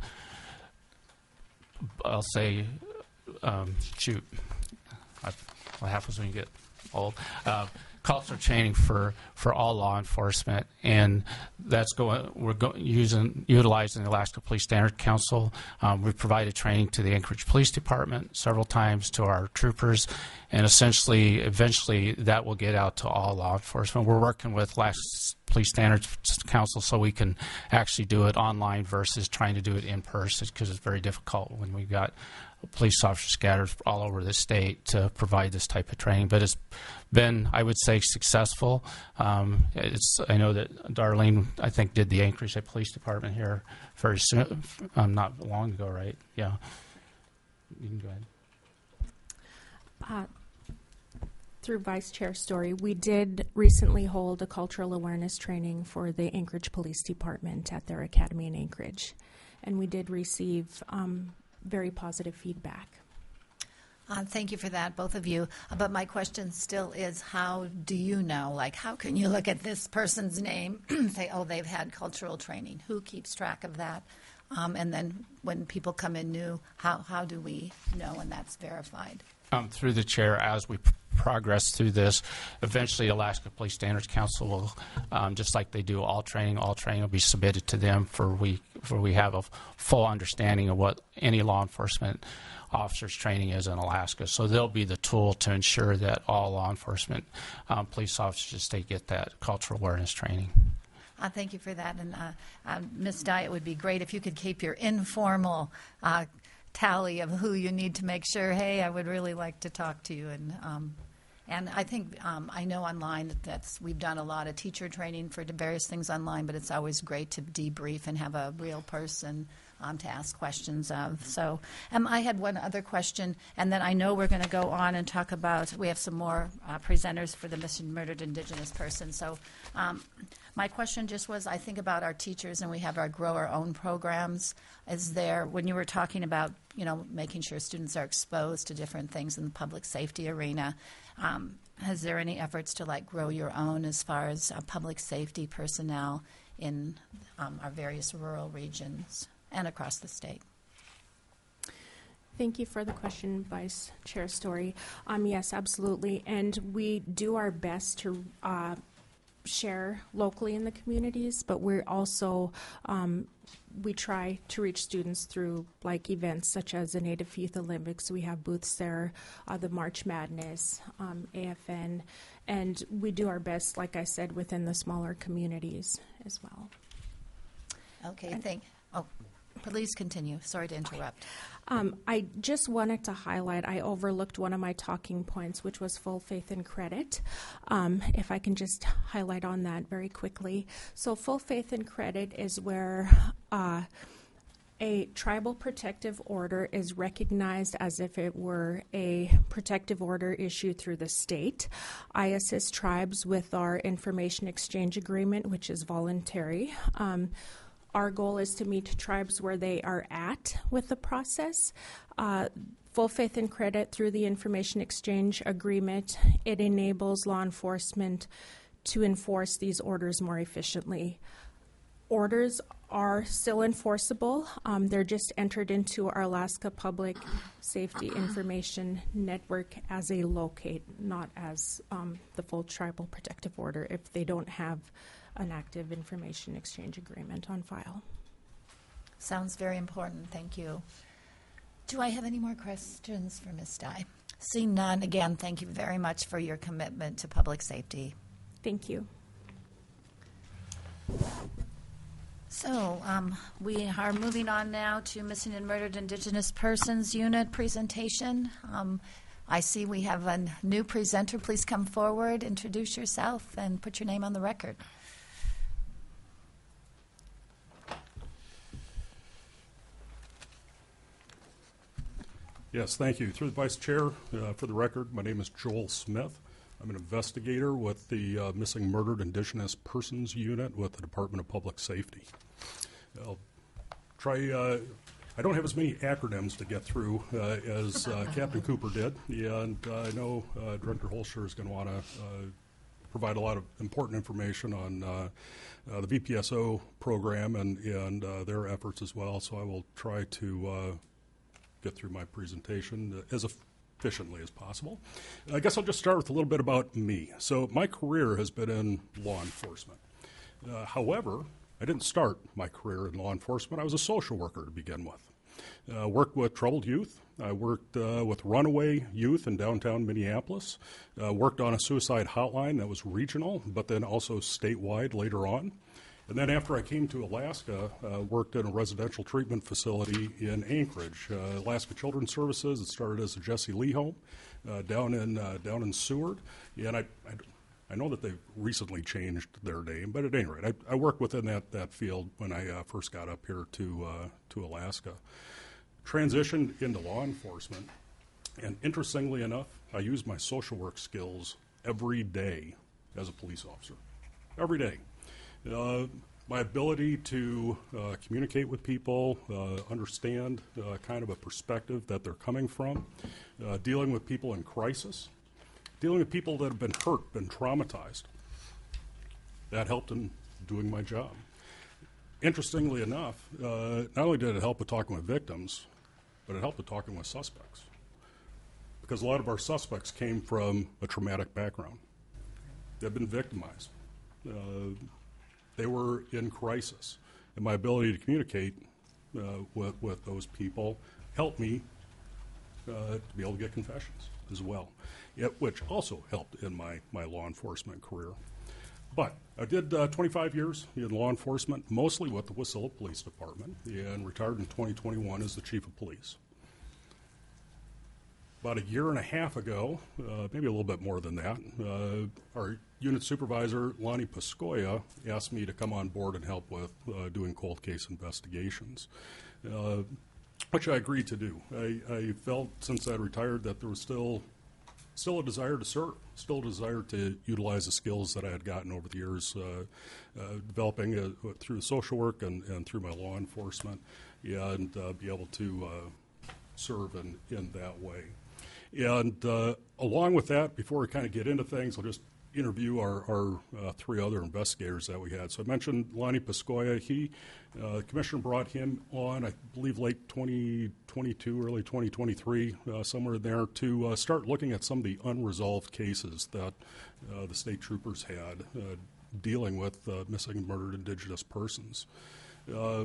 Speaker 2: I'll say, um, shoot, I, what happens when you get old? Uh, cultural training for, for all law enforcement, and that's going. We're go, using utilizing the Alaska Police Standards Council. Um, we provided training to the Anchorage Police Department several times, to our troopers, and essentially, eventually, that will get out to all law enforcement. We're working with Alaska Police Standards Council so we can actually do it online versus trying to do it in person, because it's very difficult when we've got police officers scattered all over the state to provide this type of training. But it's been, I would say, successful. Um, it's I know that Darlene, I think, did the Anchorage Police Department here very soon, um, not long ago, right? Yeah. You can go ahead.
Speaker 8: Uh, through Vice Chair Story, we did recently hold a cultural awareness training for the Anchorage Police Department at their academy in Anchorage, and we did receive um, very positive feedback.
Speaker 4: Uh, thank you for that, both of you. Uh, but my question still is, how do you know? Like, how can you look at this person's name and say, oh, they've had cultural training? Who keeps track of that? Um, and then when people come in new, how, how do we know when that's verified?
Speaker 2: Um, through the chair, as we p- progress through this, eventually Alaska Police Standards Council will, um, just like they do all training, all training will be submitted to them for we for we have a f- full understanding of what any law enforcement officers training is in Alaska. So they'll be the tool to ensure that all law enforcement um, police officers, they get that cultural awareness training.
Speaker 4: Uh, thank you for that. And uh, uh, Miz Dye, it would be great if you could keep your informal uh, tally of who you need to make sure, hey, I would really like to talk to you. And um, and I think, um, I know online that that's, we've done a lot of teacher training for various things online, but it's always great to debrief and have a real person um, to ask questions of. So um, I had one other question, and then I know we're going to go on and talk about, we have some more uh, presenters for the Missing Murdered Indigenous Person. So um, my question just was, I think about our teachers, and we have our Grow Our Own programs. Is there, when you were talking about, you know, making sure students are exposed to different things in the public safety arena, um, has there any efforts to, like, grow your own as far as uh, public safety personnel in um, our various rural regions and across the state?
Speaker 8: Thank you for the question, Vice Chair Story. Um, yes, absolutely. And we do our best to uh, share locally in the communities, but we're also, um, we try to reach students through like events such as the Native Youth Olympics. We have booths there, uh, the March Madness, um, A F N, and we do our best, like I said, within the smaller communities as well.
Speaker 4: Okay, thank, oh, please continue. Sorry to interrupt.
Speaker 8: Um, I just wanted to highlight, I overlooked one of my talking points, which was full faith and credit. Um, if I can just highlight on that very quickly. So full faith and credit is where uh, A tribal protective order is recognized as if it were a protective order issued through the state. I assist tribes with our information exchange agreement, which is voluntary. Um, our goal is to meet tribes where they are at with the process. Uh, full faith and credit through the information exchange agreement, it enables law enforcement to enforce these orders more efficiently. Orders are still enforceable. Um, they're just entered into our Alaska Public Safety Information Network as a locate, not as um, the full tribal protective order if they don't have an active information exchange agreement on file.
Speaker 4: Sounds very important. Thank you. Do I have any more questions for Miz Dye? Seeing none, again, thank you very much for your commitment to public safety.
Speaker 8: Thank you.
Speaker 4: So um, we are moving on now to Missing and Murdered Indigenous Persons Unit presentation. Um, I see we have a new presenter. Please come forward, introduce yourself, and put your name on the record.
Speaker 9: Yes, thank you. Through the Vice Chair, uh, for the record, my name is Joel Smith. I'm an investigator with the uh, Missing Murdered Indigenous Persons Unit with the Department of Public Safety. I'll try, uh, I don't have as many acronyms to get through uh, as uh, Captain Cooper did, and uh, I know uh, Director Holscher is going to want to uh, provide a lot of important information on uh, uh, the V P S O program and, and uh, their efforts as well, so I will try to uh, get through my presentation as efficiently as possible. I guess I'll just start with a little bit about me. So my career has been in law enforcement. Uh, however, I didn't start my career in law enforcement. I was a social worker to begin with. Uh, worked with troubled youth. I worked uh, with runaway youth in downtown Minneapolis. Uh, worked on a suicide hotline that was regional, but then also statewide later on. And then after I came to Alaska, uh, worked in a residential treatment facility in Anchorage, uh, Alaska Children's Services. It started as a Jesse Lee home uh, down in uh, down in Seward. Yeah, and I, I, I know that they've recently changed their name, but at any rate, I, I worked within that, that field when I uh, first got up here to uh, to Alaska. Transitioned into law enforcement, and interestingly enough, I use my social work skills every day as a police officer. Every day. Uh, my ability to uh, communicate with people, uh, understand uh, kind of a perspective that they're coming from, uh, dealing with people in crisis, dealing with people that have been hurt, been traumatized. That helped in doing my job. Interestingly enough, uh, not only did it help with talking with victims, but it helped with talking with suspects. Because a lot of our suspects came from a traumatic background. They've been victimized. Uh, They were in crisis, and my ability to communicate uh, with, with those people helped me uh, to be able to get confessions as well, it, which also helped in my, my law enforcement career. But I did uh, twenty-five years in law enforcement, mostly with the Wasilla Police Department, and retired in twenty twenty-one as the Chief of Police. About a year and a half ago, uh, maybe a little bit more than that, uh, our unit supervisor, Lonnie Pascoya, asked me to come on board and help with uh, doing cold case investigations, uh, which I agreed to do. I, I felt since I'd retired that there was still still a desire to serve, still a desire to utilize the skills that I had gotten over the years, uh, uh, developing uh, through social work and, and through my law enforcement, and uh, be able to uh, serve in, in that way. And uh, along with that, before we kind of get into things, I'll just interview our, our uh, three other investigators that we had. So I mentioned Lonnie Pascoya. He, uh, the commissioner brought him on, I believe, late twenty twenty-two, early twenty twenty-three, uh, somewhere in there, to uh, start looking at some of the unresolved cases that uh, the state troopers had uh, dealing with uh, missing and murdered Indigenous persons. Uh,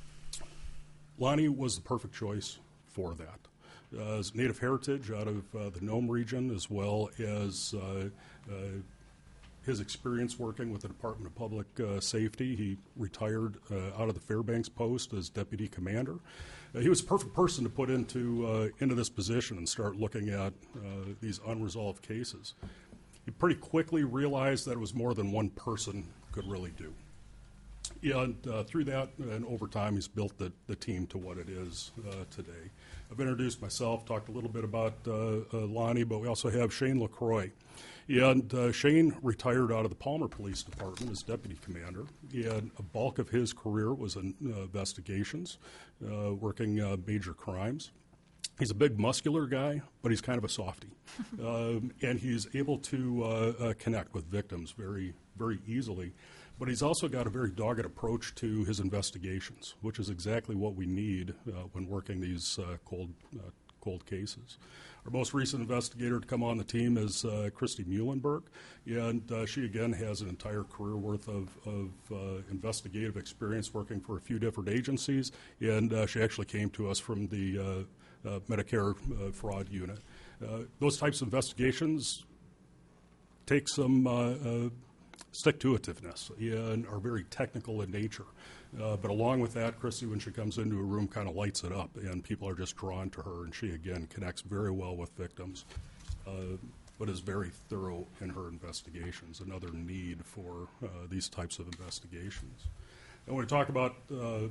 Speaker 9: Lonnie was the perfect choice for that. Uh, as Native heritage out of uh, the Nome region, as well as uh, uh, his experience working with the Department of Public uh, Safety. He retired uh, out of the Fairbanks post as deputy commander. Uh, he was a perfect person to put into uh, into this position and start looking at uh, these unresolved cases. He pretty quickly realized that it was more than one person could really do. Yeah, and uh, through that and over time, he's built the, the team to what it is uh, today. I've introduced myself, talked a little bit about uh, uh, Lonnie, but we also have Shane LaCroix. And uh, Shane retired out of the Palmer Police Department as deputy commander. And a bulk of his career was in uh, investigations, uh, working uh, major crimes. He's a big, muscular guy, but he's kind of a softie. um, and he's able to uh, uh, connect with victims very, very easily. But he's also got a very dogged approach to his investigations, which is exactly what we need uh, when working these uh, cold, uh, cold cases. Our most recent investigator to come on the team is uh, Christy Muhlenberg, and uh, she again has an entire career worth of, of uh, investigative experience working for a few different agencies, and uh, she actually came to us from the uh, uh, Medicare uh, fraud unit. Uh, those types of investigations take some uh, uh, stick-to-itiveness and are very technical in nature. Uh, but along with that, Christy, when she comes into a room, kind of lights it up, and people are just drawn to her. And she, again, connects very well with victims, uh, but is very thorough in her investigations, another need for uh, these types of investigations. And when we talk about uh,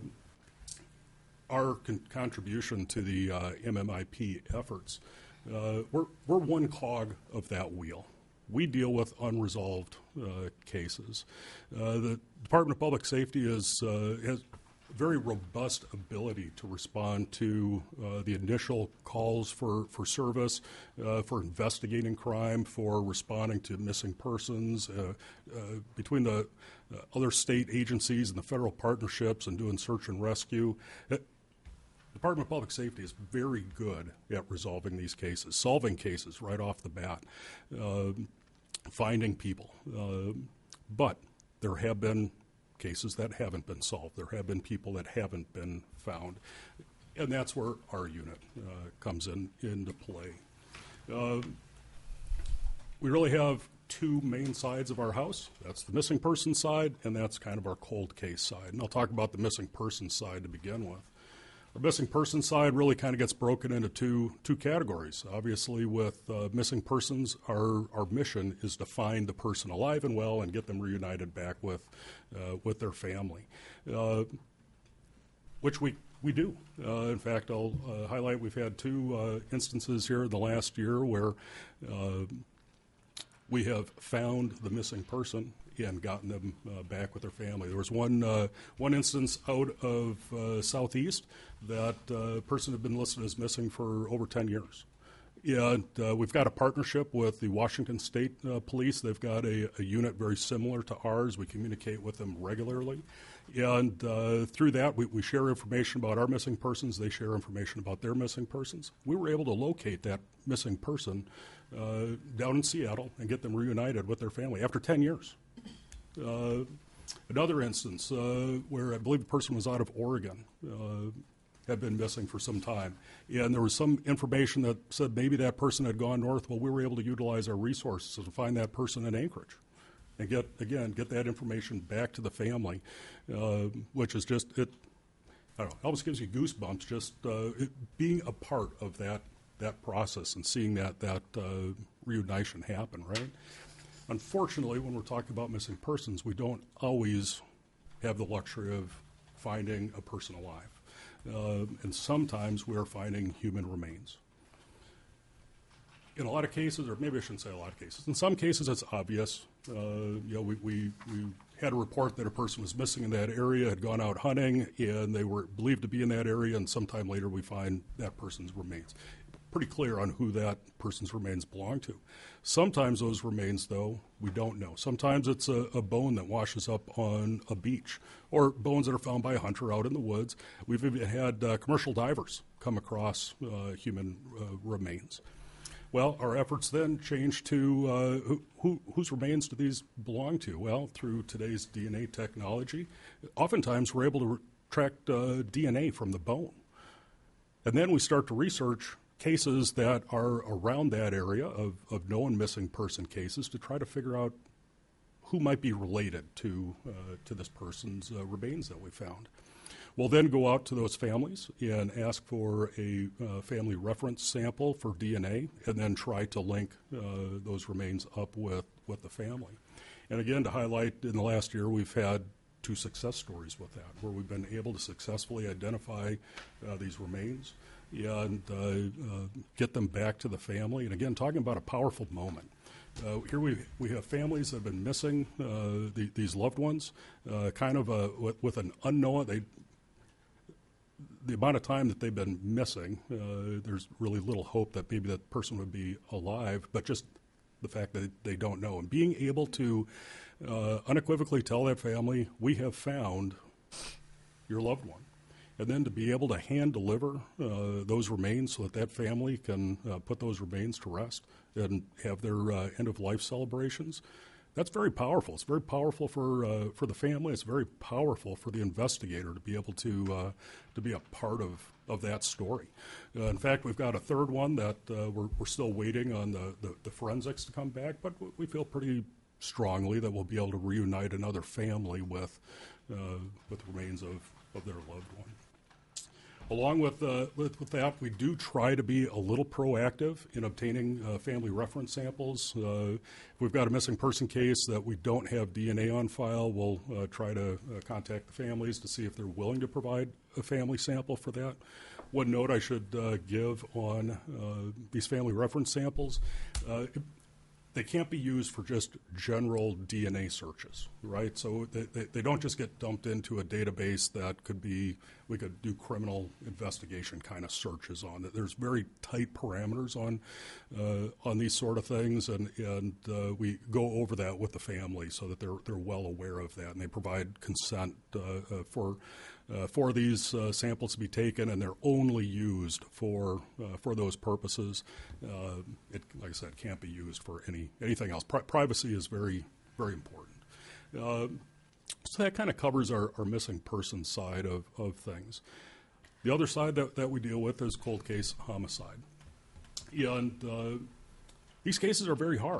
Speaker 9: our con- contribution to the uh, M M I P efforts, uh, we're, we're one cog of that wheel. We deal with unresolved uh, cases. Uh, the Department of Public Safety is, uh, has very robust ability to respond to uh, the initial calls for, for service, uh, for investigating crime, for responding to missing persons, uh, uh, between the uh, other state agencies and the federal partnerships and doing search and rescue. Uh, Department of Public Safety is very good at resolving these cases, solving cases right off the bat, uh, finding people. Uh, but there have been cases that haven't been solved. There have been people that haven't been found. And that's where our unit uh, comes in into play. Uh, we really have two main sides of our house. That's the missing person side, and that's kind of our cold case side. And I'll talk about the missing person side to begin with. Our missing person side really kind of gets broken into two two categories. Obviously, with uh, missing persons, our our mission is to find the person alive and well and get them reunited back with uh, with their family, uh, which we we do. Uh, in fact, I'll uh, highlight we've had two uh, instances here in the last year where uh, we have found the missing person and gotten them uh, back with their family. There was one uh, one instance out of uh, Southeast that a uh, person had been listed as missing for over ten years. And uh, we've got a partnership with the Washington State uh, Police. They've got a, a unit very similar to ours. We communicate with them regularly. And uh, through that, we, we share information about our missing persons. They share information about their missing persons. We were able to locate that missing person uh, down in Seattle and get them reunited with their family after ten years. Uh, another instance uh, where I believe a person was out of Oregon, uh, had been missing for some time, and there was some information that said maybe that person had gone north. Well, we were able to utilize our resources to find that person in Anchorage and get, again, get that information back to the family, uh, which is just, it, I don't know, almost gives you goosebumps just uh, it, being a part of that, that process and seeing that, that uh, reunition happen, right? Unfortunately, when we're talking about missing persons, we don't always have the luxury of finding a person alive. Uh, and sometimes we are finding human remains. In a lot of cases, or maybe I shouldn't say a lot of cases, in some cases it's obvious. Uh, you know, we, we, we had a report that a person was missing in that area, had gone out hunting, and they were believed to be in that area, and sometime later we find that person's remains. Pretty clear on who that person's remains belong to. Sometimes those remains, though, we don't know. Sometimes it's a, a bone that washes up on a beach, or bones that are found by a hunter out in the woods. We've even had uh, commercial divers come across uh, human uh, remains. Well, our efforts then change to uh, who, who, whose remains do these belong to? Well, through today's D N A technology, oftentimes we're able to extract uh, D N A from the bone. And then we start to research cases that are around that area of, of known missing person cases to try to figure out who might be related to uh, to this person's uh, remains that we found. We'll then go out to those families and ask for a uh, family reference sample for D N A and then try to link uh, those remains up with, with the family. And again, to highlight, in the last year we've had two success stories with that, where we've been able to successfully identify uh, these remains and uh, uh, get them back to the family. And again, talking about a powerful moment. Uh, here we we have families that have been missing uh, the, these loved ones, uh, kind of a, with, with an unknown. They, the amount of time that they've been missing, uh, there's really little hope that maybe that person would be alive, but just the fact that they don't know. And being able to uh, unequivocally tell that family, we have found your loved one. And then to be able to hand deliver uh, those remains so that that family can uh, put those remains to rest and have their uh, end-of-life celebrations, that's very powerful. It's very powerful for uh, for the family. It's very powerful for the investigator to be able to uh, to be a part of, of that story. Uh, in fact, we've got a third one that uh, we're, we're still waiting on the, the, the forensics to come back, but we feel pretty strongly that we'll be able to reunite another family with uh, with remains of, of their loved one. Along with, uh, with with that, we do try to be a little proactive in obtaining uh, family reference samples. Uh, if we've got a missing person case that we don't have D N A on file, we'll uh, try to uh, contact the families to see if they're willing to provide a family sample for that. One note I should uh, give on uh, these family reference samples, uh, it, they can't be used for just general D N A searches, right? So they, they, they don't just get dumped into a database that could be, we could do criminal investigation kind of searches on it. There's very tight parameters on uh, on these sort of things, and, and uh, we go over that with the family so that they're, they're well aware of that, and they provide consent uh, uh, for Uh, for these uh, samples to be taken, and they're only used for uh, for those purposes. Uh, it, like I said, can't be used for any anything else. Pri- privacy is very, very important. Uh, so that kind of covers our, our missing person side of, of things. The other side that, that we deal with is cold case homicide. And uh, these cases are very hard.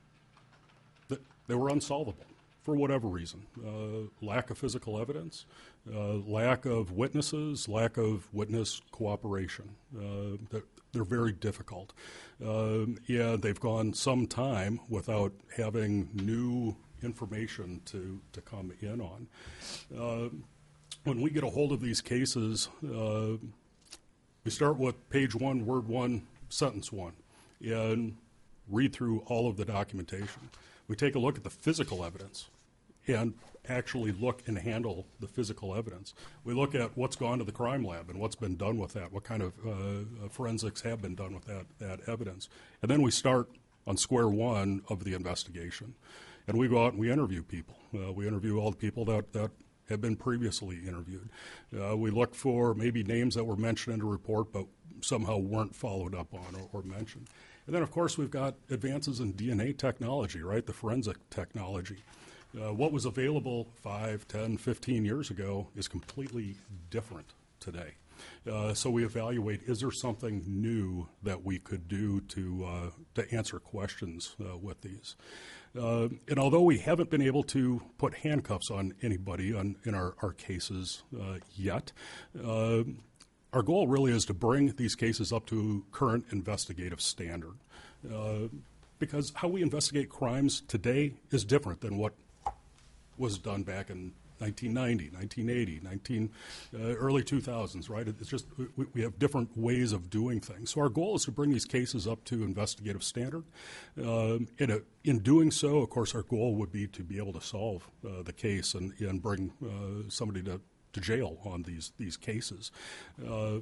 Speaker 9: They, they were unsolvable for whatever reason. Uh, lack of physical evidence, uh, lack of witnesses, lack of witness cooperation. Uh, they're, they're very difficult. Um, yeah, they've gone some time without having new information to, to come in on. Uh, when we get a hold of these cases, uh, we start with page one, word one, sentence one, and read through all of the documentation. We take a look at the physical evidence and actually look and handle the physical evidence. We look at what's gone to the crime lab and what's been done with that, what kind of uh, forensics have been done with that, that evidence. And then we start on square one of the investigation. And we go out and we interview people. Uh, we interview all the people that, that have been previously interviewed. Uh, we look for maybe names that were mentioned in a report but somehow weren't followed up on or, or mentioned. And then, of course, we've got advances in D N A technology, right, the forensic technology. Uh, what was available five, ten, fifteen years ago is completely different today. Uh, so we evaluate, is there something new that we could do to uh, to answer questions uh, with these? Uh, and although we haven't been able to put handcuffs on anybody on, in our, our cases uh, yet, uh, our goal really is to bring these cases up to current investigative standard. Uh, because how we investigate crimes today is different than what was done back in nineteen ninety, nineteen eighty, nineteen, uh, early two thousands, right? It's just we, we have different ways of doing things. So our goal is to bring these cases up to investigative standard. Um, in, a, in doing so, of course, our goal would be to be able to solve uh, the case and, and bring uh, somebody to, to jail on these, these cases. Uh,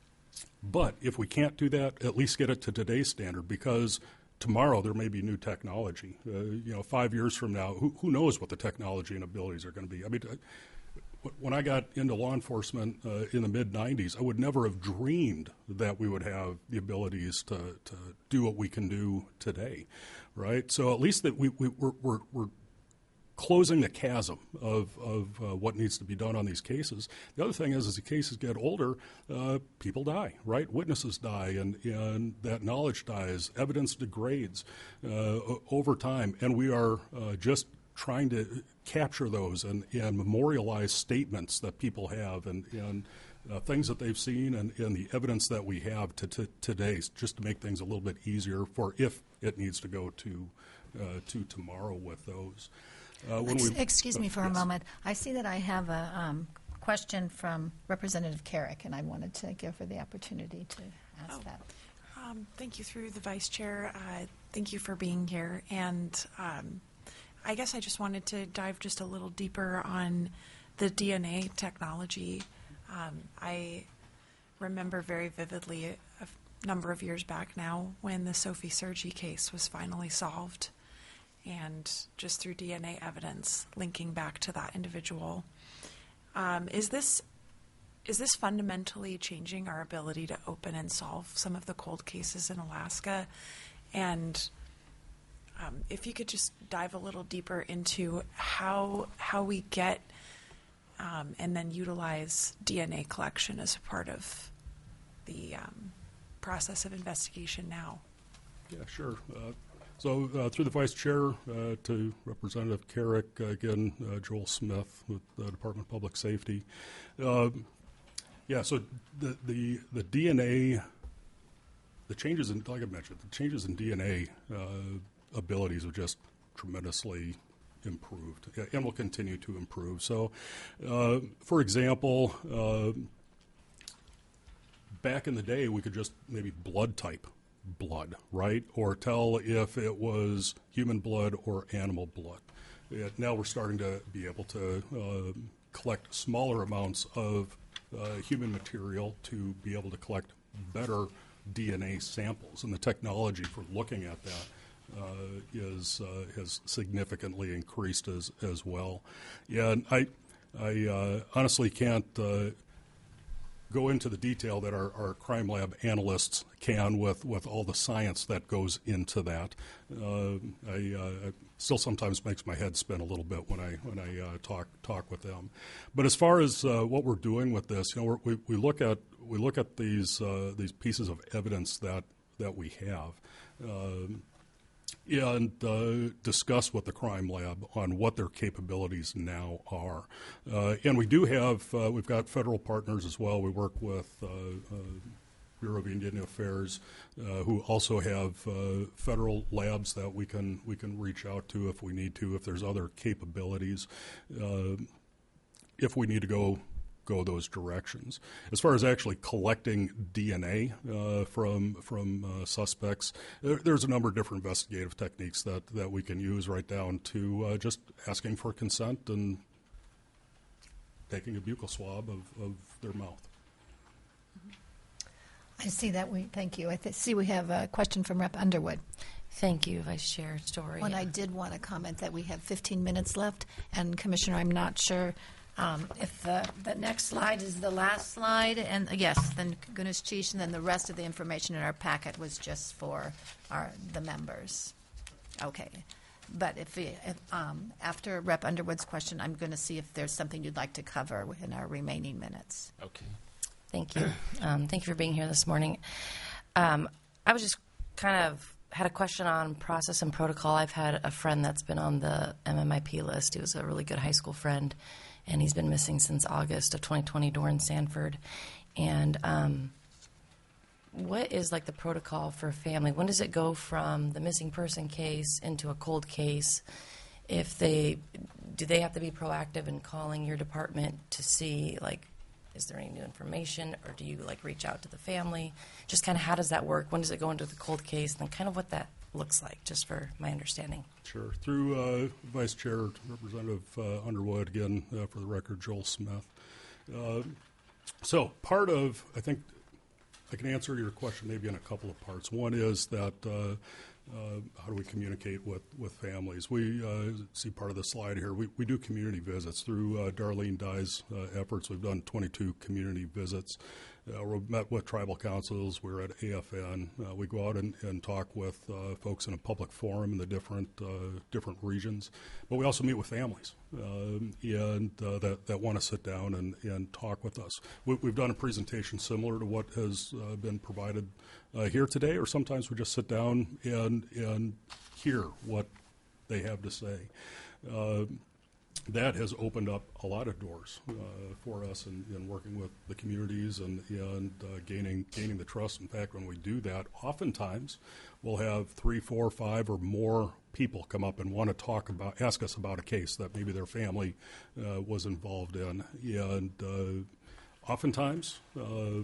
Speaker 9: but if we can't do that, at least get it to today's standard, because tomorrow there may be new technology. Uh, you know, five years from now, who, who knows what the technology and abilities are going to be? I mean, uh, when I got into law enforcement uh, in the mid nineties, I would never have dreamed that we would have the abilities to, to do what we can do today, right? So at least that we, we, we're, we're, we're closing the chasm of, of uh, what needs to be done on these cases. The other thing is, as the cases get older, uh, people die, right? Witnesses die, and, and that knowledge dies. Evidence degrades uh, over time, and we are uh, just trying to capture those and, and memorialize statements that people have and, and uh, things that they've seen and, and the evidence that we have to, to today, just to make things a little bit easier for if it needs to go to uh, to tomorrow with those. Uh, when
Speaker 4: Ex-
Speaker 9: we,
Speaker 4: Excuse me for a
Speaker 9: yes.
Speaker 4: moment. I see that I have a um, question from Representative Carrick, and I wanted to give her the opportunity to ask
Speaker 6: Oh.
Speaker 4: that.
Speaker 6: Um, thank you through the Vice Chair. Uh, thank you for being here. And um, I guess I just wanted to dive just a little deeper on the D N A technology. Um, I remember very vividly a, a number of years back now when the Sophie Sergi case was finally solved, and just through D N A evidence linking back to that individual. Um, is this is this fundamentally changing our ability to open and solve some of the cold cases in Alaska? And um, if you could just dive a little deeper into how how we get um, and then utilize D N A collection as a part of the um, process of investigation now.
Speaker 9: Yeah, sure. Uh, so uh, through the Vice Chair uh, to Representative Carrick, uh, again, uh, Joel Smith with the Department of Public Safety. Uh, yeah, so the, the the D N A, the changes in, like I mentioned, the changes in D N A uh, abilities have just tremendously improved and will continue to improve. So, uh, for example, uh, back in the day, we could just maybe blood type blood, right? Or tell if it was human blood or animal blood. It, now we're starting to be able to uh, collect smaller amounts of uh, human material to be able to collect better D N A samples. And the technology for looking at that uh, is uh, has significantly increased as as well. Yeah, and I, I uh, honestly can't uh, go into the detail that our, our crime lab analysts can with, with all the science that goes into that. Uh, I uh, it still sometimes makes my head spin a little bit when I when I uh, talk talk with them. But as far as uh, what we're doing with this, you know, we're, we we look at we look at these uh, these pieces of evidence that that we have. Uh, and uh, discuss with the crime lab on what their capabilities now are. Uh, and we do have, uh, we've got federal partners as well. We work with uh, uh, Bureau of Indian Affairs, uh, who also have uh, federal labs that we can we can reach out to if we need to, if there's other capabilities, uh, if we need to go go those directions. As far as actually collecting D N A uh, from from uh, suspects, there, there's a number of different investigative techniques that, that we can use, right down to uh, just asking for consent and taking a buccal swab of, of their mouth.
Speaker 4: I see that we, thank you. I th- see we have a question from Rep Underwood.
Speaker 5: Thank you, Vice Chair Story.
Speaker 4: When I did want to comment that we have fifteen minutes left, and Commissioner, I'm not sure um, if the, the next slide is the last slide, and uh, yes, then goodness cheese, and then the rest of the information in our packet was just for our the members. Okay. But if, we, if um, after Rep Underwood's question, I'm going to see if there's something you'd like to cover within our remaining minutes.
Speaker 2: Okay.
Speaker 5: Thank you. Um, thank you for being here this morning. Um, I was just kind of had a question on process and protocol. I've had a friend that's been on the M M I P list. He was a really good high school friend, and he's been missing since August of twenty twenty, Doran Sanford. And um, what is like the protocol for a family? When does it go from the missing person case into a cold case? If they do, they have to be proactive in calling your department to see, like, is there any new information, or do you like reach out to the family? Just kind of how does that work? When does it go into the cold case, and then kind of what that looks like, just for my understanding.
Speaker 9: Sure. Through uh, Vice Chair Representative uh, Underwood, again, uh, for the record, Joel Smith. Uh, so part of, I think, I can answer your question maybe in a couple of parts. One is that uh, uh, how do we communicate with, with families? We uh, see part of the slide here. We, we do community visits through uh, Darlene Dye's uh, efforts. We've done twenty-two community visits. Uh, we've met with tribal councils. We're at A F N. Uh, we go out and, and talk with uh, folks in a public forum in the different uh, different regions. But we also meet with families um, and uh, that, that want to sit down and, and talk with us. We, we've done a presentation similar to what has uh, been provided uh, here today, or sometimes we just sit down and, and hear what they have to say. Uh, that has opened up a lot of doors uh, for us in, in working with the communities and, and uh, gaining gaining the trust. In fact, when we do that, oftentimes we'll have three, four, five, or more people come up and want to talk about, ask us about a case that maybe their family uh, was involved in, and uh, oftentimes uh,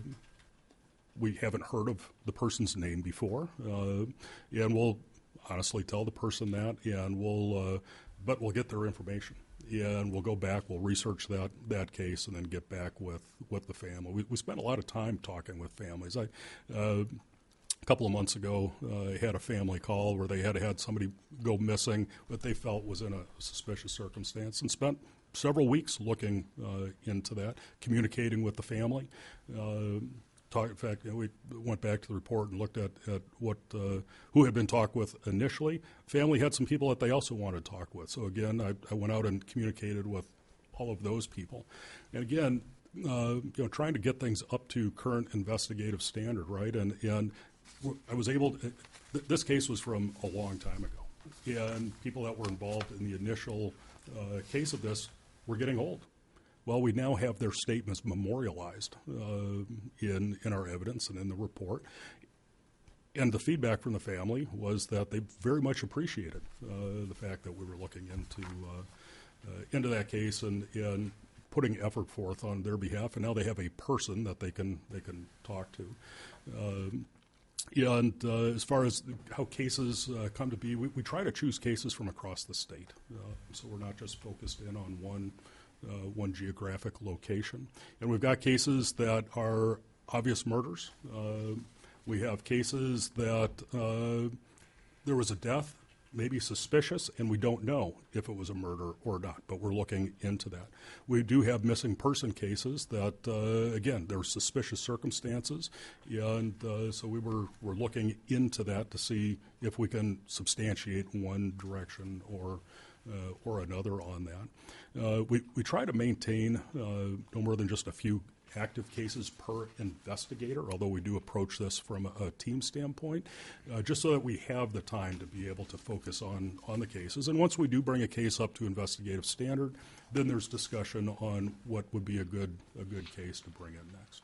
Speaker 9: we haven't heard of the person's name before, uh, and we'll honestly tell the person that, and we'll, uh, but we'll get their information. And we'll go back, we'll research that, that case, and then get back with, with the family. We, we spent a lot of time talking with families. I, uh, a couple of months ago, uh, I had a family call where they had had somebody go missing that they felt was in a suspicious circumstance, and spent several weeks looking uh, into that, communicating with the family. Uh, Talk, in fact, you know, we went back to the report and looked at, at what uh, who had been talked with initially. Family had some people that they also wanted to talk with. So again, I, I went out and communicated with all of those people. And again, uh, you know, trying to get things up to current investigative standard, right? And and I was able to, th- this case was from a long time ago, and people that were involved in the initial uh, case of this were getting old. Well, we now have their statements memorialized uh, in in our evidence and in the report. And the feedback from the family was that they very much appreciated uh, the fact that we were looking into uh, uh, into that case and, and putting effort forth on their behalf. And now they have a person that they can they can talk to. Um, and uh, as far as how cases uh, come to be, we, we try to choose cases from across the state. Uh, so we're not just focused in on one. Uh, one geographic location. And we've got cases that are obvious murders. Uh, we have cases that uh, there was a death, maybe suspicious, and we don't know if it was a murder or not, but we're looking into that. We do have missing person cases that, uh, again, there were suspicious circumstances, and uh, so we were, were looking into that to see if we can substantiate one direction or Uh, or another on that. Uh, we, we try to maintain uh, no more than just a few active cases per investigator, although we do approach this from a, a team standpoint, uh, just so that we have the time to be able to focus on, on the cases. And once we do bring a case up to investigative standard, then there's discussion on what would be a good, a good case to bring in next.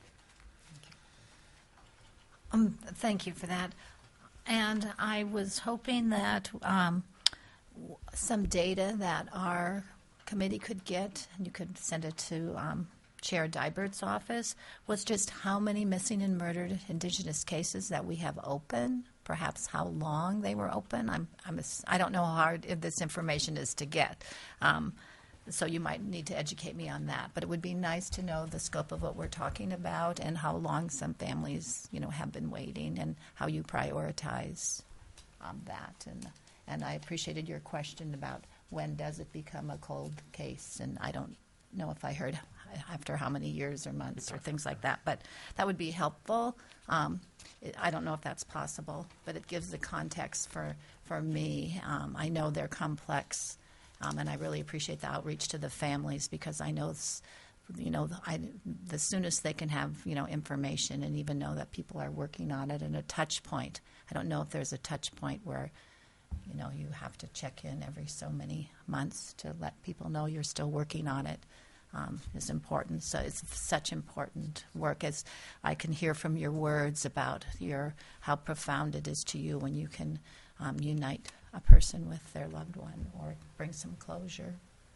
Speaker 4: Um, thank you for that. And I was hoping that um, some data that our committee could get, and you could send it to um, Chair Dybert's office, was just how many missing and murdered Indigenous cases that we have open, perhaps how long they were open. I'm, I'm, I don't know how hard this information is to get, um, so you might need to educate me on that. But it would be nice to know the scope of what we're talking about and how long some families, you know, have been waiting, and how you prioritize um, that. And And I appreciated your question about when does it become a cold case, and I don't know if I heard after how many years or months or things like that, but that would be helpful. Um, it, I don't know if that's possible, but it gives the context for, for me. Um, I know they're complex, um, and I really appreciate the outreach to the families, because I know it's, you know, the, I, the soonest they can have, you know, information and even know that people are working on it, and a touch point. I don't know if there's a touch point where, you know, you have to check in every so many months to let people know you're still working on it. Um, is important. So it's such important work, as I can hear from your words about your how profound it is to you when you can um, unite a person with their loved one or bring some closure.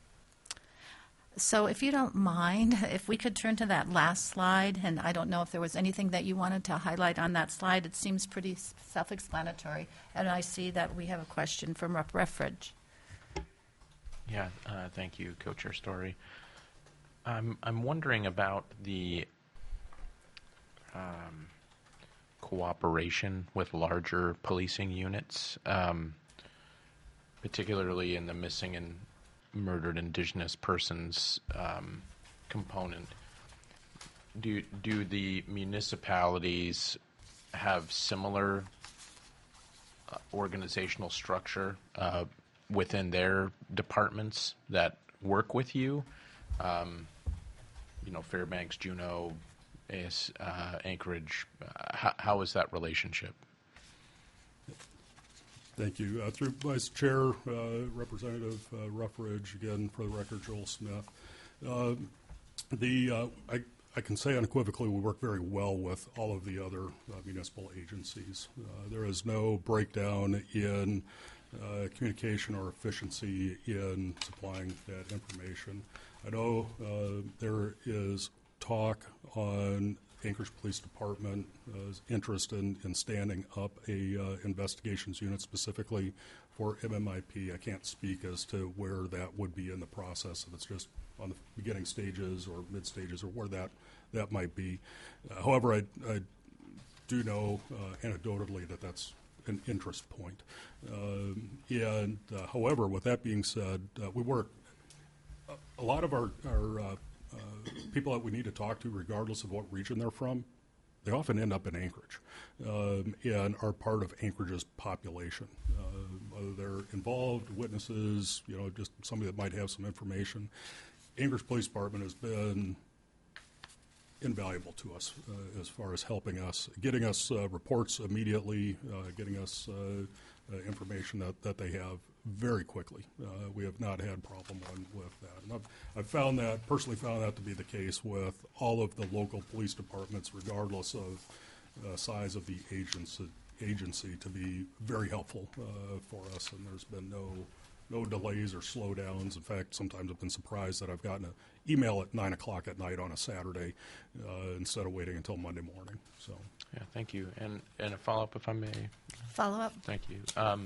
Speaker 4: So if you don't mind, if we could turn to that last slide, and I don't know if there was anything that you wanted to highlight on that slide. It seems pretty self-explanatory, and I see that we have a question from Rep Refridge.
Speaker 10: Yeah, uh, thank you, Co-Chair Story. I'm I'm wondering about the um, cooperation with larger policing units, um, particularly in the missing and murdered Indigenous persons um, component. Do do the municipalities have similar uh, organizational structure uh, within their departments that work with you? Um, you know, Fairbanks, Juneau, A S, uh, Anchorage. Uh, how, how is that relationship?
Speaker 9: Thank you. Uh, through Vice Chair, uh, Representative uh, Ruffridge, again, for the record, Joel Smith. Uh, the uh, I, I can say unequivocally we work very well with all of the other uh, municipal agencies. Uh, there is no breakdown in uh, communication or efficiency in supplying that information. I know uh, there is talk on Anchorage Police Department uh, interest in, in standing up a uh, investigations unit specifically for M M I P. I can't speak as to where that would be in the process, if it's just on the beginning stages or mid stages or where that, that might be. Uh, however, I, I do know uh, anecdotally that that's an interest point. Uh, and uh, however, with that being said, uh, we work, a, a lot of our, our uh, Uh, people that we need to talk to, regardless of what region they're from, they often end up in Anchorage um, and are part of Anchorage's population. Uh, whether they're involved, witnesses, you know, just somebody that might have some information. Anchorage Police Department has been invaluable to us uh, as far as helping us, getting us uh, reports immediately, uh, getting us uh, uh, information that, that they have very quickly. Uh, we have not had problem one with that. And I've, I've found that, personally found that to be the case with all of the local police departments, regardless of uh, size of the agency, agency, to be very helpful uh, for us. And there's been no no delays or slowdowns. In fact, sometimes I've been surprised that I've gotten an email at nine o'clock at night on a Saturday uh, instead of waiting until Monday morning. So,
Speaker 10: yeah, thank you. And and a follow up, if I may.
Speaker 4: Follow up.
Speaker 10: Thank you. Um,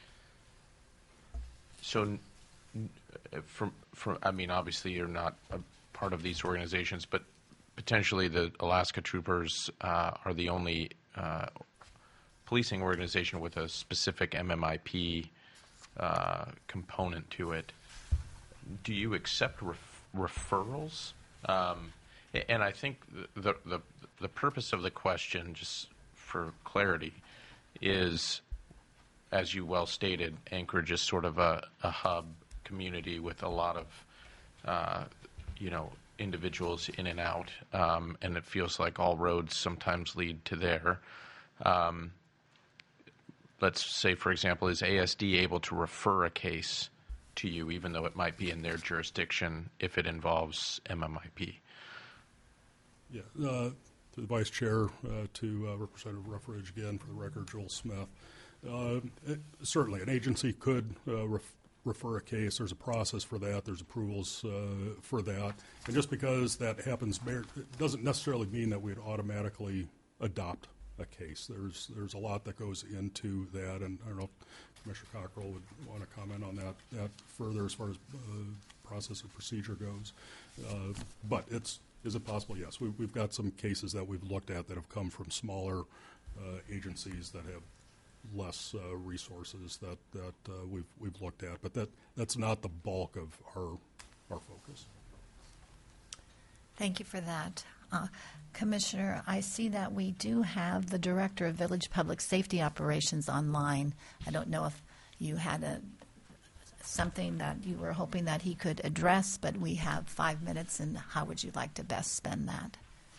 Speaker 10: so, n- from from I mean, obviously you're not a part of these organizations, but potentially the Alaska Troopers uh, are the only uh, policing organization with a specific M M I P uh, component to it. Do you accept ref- referrals? Um, and I think the, the the purpose of the question, just for clarity, is, as you well stated, Anchorage is sort of a, a hub community with a lot of, uh, you know, individuals in and out, um, and it feels like all roads sometimes lead to there. Um, let's say, for example, is A S D able to refer a case to you, even though it might be in their jurisdiction, if it involves M M I P?
Speaker 9: Yeah, uh, to the Vice Chair, uh, to uh, Representative Ruffridge, again, for the record, Joel Smith. Uh, it, certainly, an agency could uh, ref- refer a case. There's a process for that. There's approvals uh, for that. And just because that happens, it doesn't necessarily mean that we'd automatically adopt a case. There's there's a lot that goes into that, and I don't know if Commissioner Cockrell would want to comment on that, that further as far as uh, process and procedure goes. Uh, but it's is it possible? Yes. We, we've got some cases that we've looked at that have come from smaller uh, agencies that have less uh, resources that that uh, we've we've looked at, but that that's not the bulk of our our focus.
Speaker 4: Thank you for that. Uh, Commissioner, I see that we do have the Director of Village Public Safety Operations online. I don't know if you had a something that you were hoping that he could address, but we have five minutes, and how would you like to best spend that?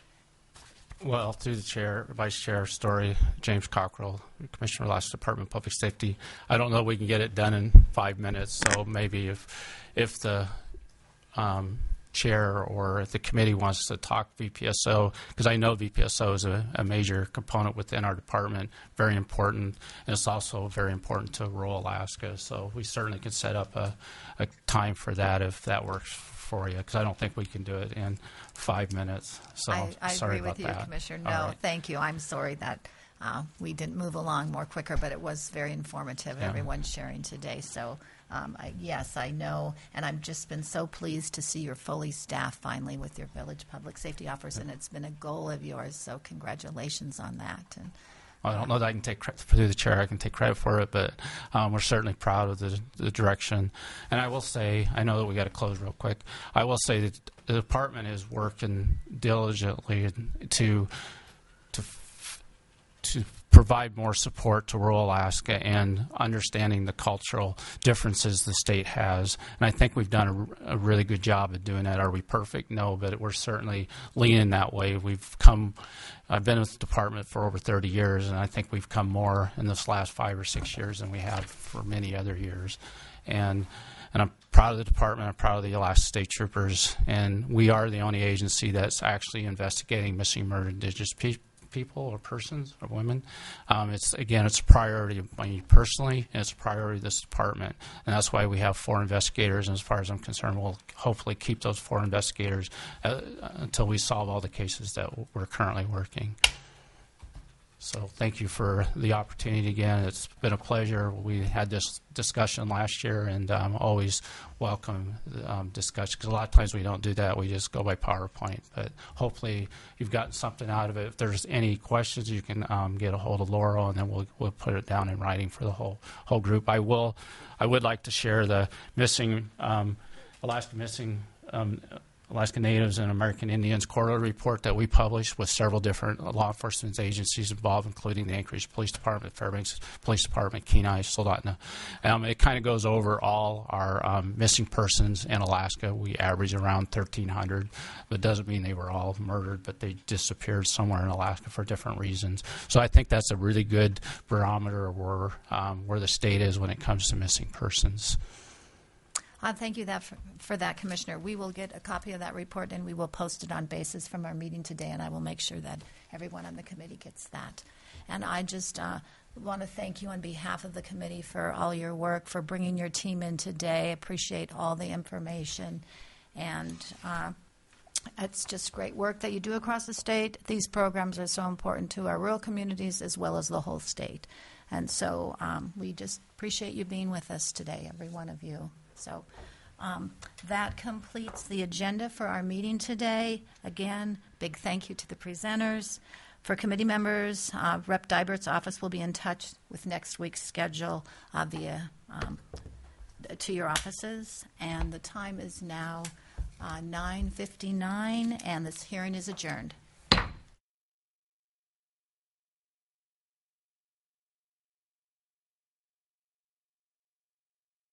Speaker 2: Well, through the chair, Vice Chair Story, James Cockrell, Commissioner of Alaska Department of Public Safety. I don't know if we can get it done in five minutes, so maybe if if the um, chair or if the committee wants to talk V P S O, because I know V P S O is a, a major component within our department, very important, and it's also very important to rural Alaska. So we certainly could set up a, a time for that if that works for you, because I don't think we can do it in five minutes. So
Speaker 4: I, I
Speaker 2: sorry
Speaker 4: agree
Speaker 2: about
Speaker 4: with you,
Speaker 2: that.
Speaker 4: Commissioner.
Speaker 2: All
Speaker 4: No,
Speaker 2: right.
Speaker 4: thank you. I'm sorry that uh, we didn't move along more quicker, but it was very informative,
Speaker 2: Yeah.
Speaker 4: everyone sharing today. So, um, I, yes, I know, and I've just been so pleased to see you're fully staffed finally with your village public safety officers, and it's been a goal of yours, so congratulations on that. And
Speaker 2: I don't know that I can take credit through the chair. I can take credit for it, but um, we're certainly proud of the, the direction. And I will say, I know that we got to close real quick. I will say that the department is working diligently to to to provide more support to rural Alaska and understanding the cultural differences the state has. And I think we've done a, a really good job of doing that. Are we perfect? No, but we're certainly leaning that way. We've come, I've been with the department for over thirty years, and I think we've come more in this last five or six years than we have for many other years. And And I'm proud of the department. I'm proud of the Alaska State Troopers. And we are the only agency that's actually investigating missing, murdered Indigenous pe- people or persons or women. Um, it's again, it's a priority of me personally, and it's a priority of this department. And that's why we have four investigators. And as far as I'm concerned, we'll hopefully keep those four investigators uh, until we solve all the cases that we're currently working. So thank you for the opportunity again. It's been a pleasure. We had this discussion last year, and um, always welcome um, discussion, because a lot of times we don't do that. We just go by PowerPoint. But hopefully you've gotten something out of it. If there's any questions, you can um, get a hold of Laurel, and then we'll we'll put it down in writing for the whole whole group. I will. I would like to share the missing um, Alaska missing. Um, Alaska Natives and American Indians quarterly report that we published with several different law enforcement agencies involved, including the Anchorage Police Department, Fairbanks Police Department, Kenai, Soldotna. Um, it kind of goes over all our um, missing persons in Alaska. We average around thirteen hundred, but it doesn't mean they were all murdered, but they disappeared somewhere in Alaska for different reasons. So I think that's a really good barometer of where, um, where the state is when it comes to missing persons.
Speaker 4: Uh, thank you that for, for that, Commissioner. We will get a copy of that report, and we will post it on basis from our meeting today, and I will make sure that everyone on the committee gets that. And I just uh, want to thank you on behalf of the committee for all your work, for bringing your team in today. Appreciate all the information, and uh, it's just great work that you do across the state. These programs are so important to our rural communities as well as the whole state. And so um, we just appreciate you being with us today, every one of you. So um, that completes the agenda for our meeting today. Again, big thank you to the presenters. For committee members, uh, Rep Dybert's office will be in touch with next week's schedule uh, via um, to your offices. And the time is now uh, nine fifty-nine, and this hearing is adjourned.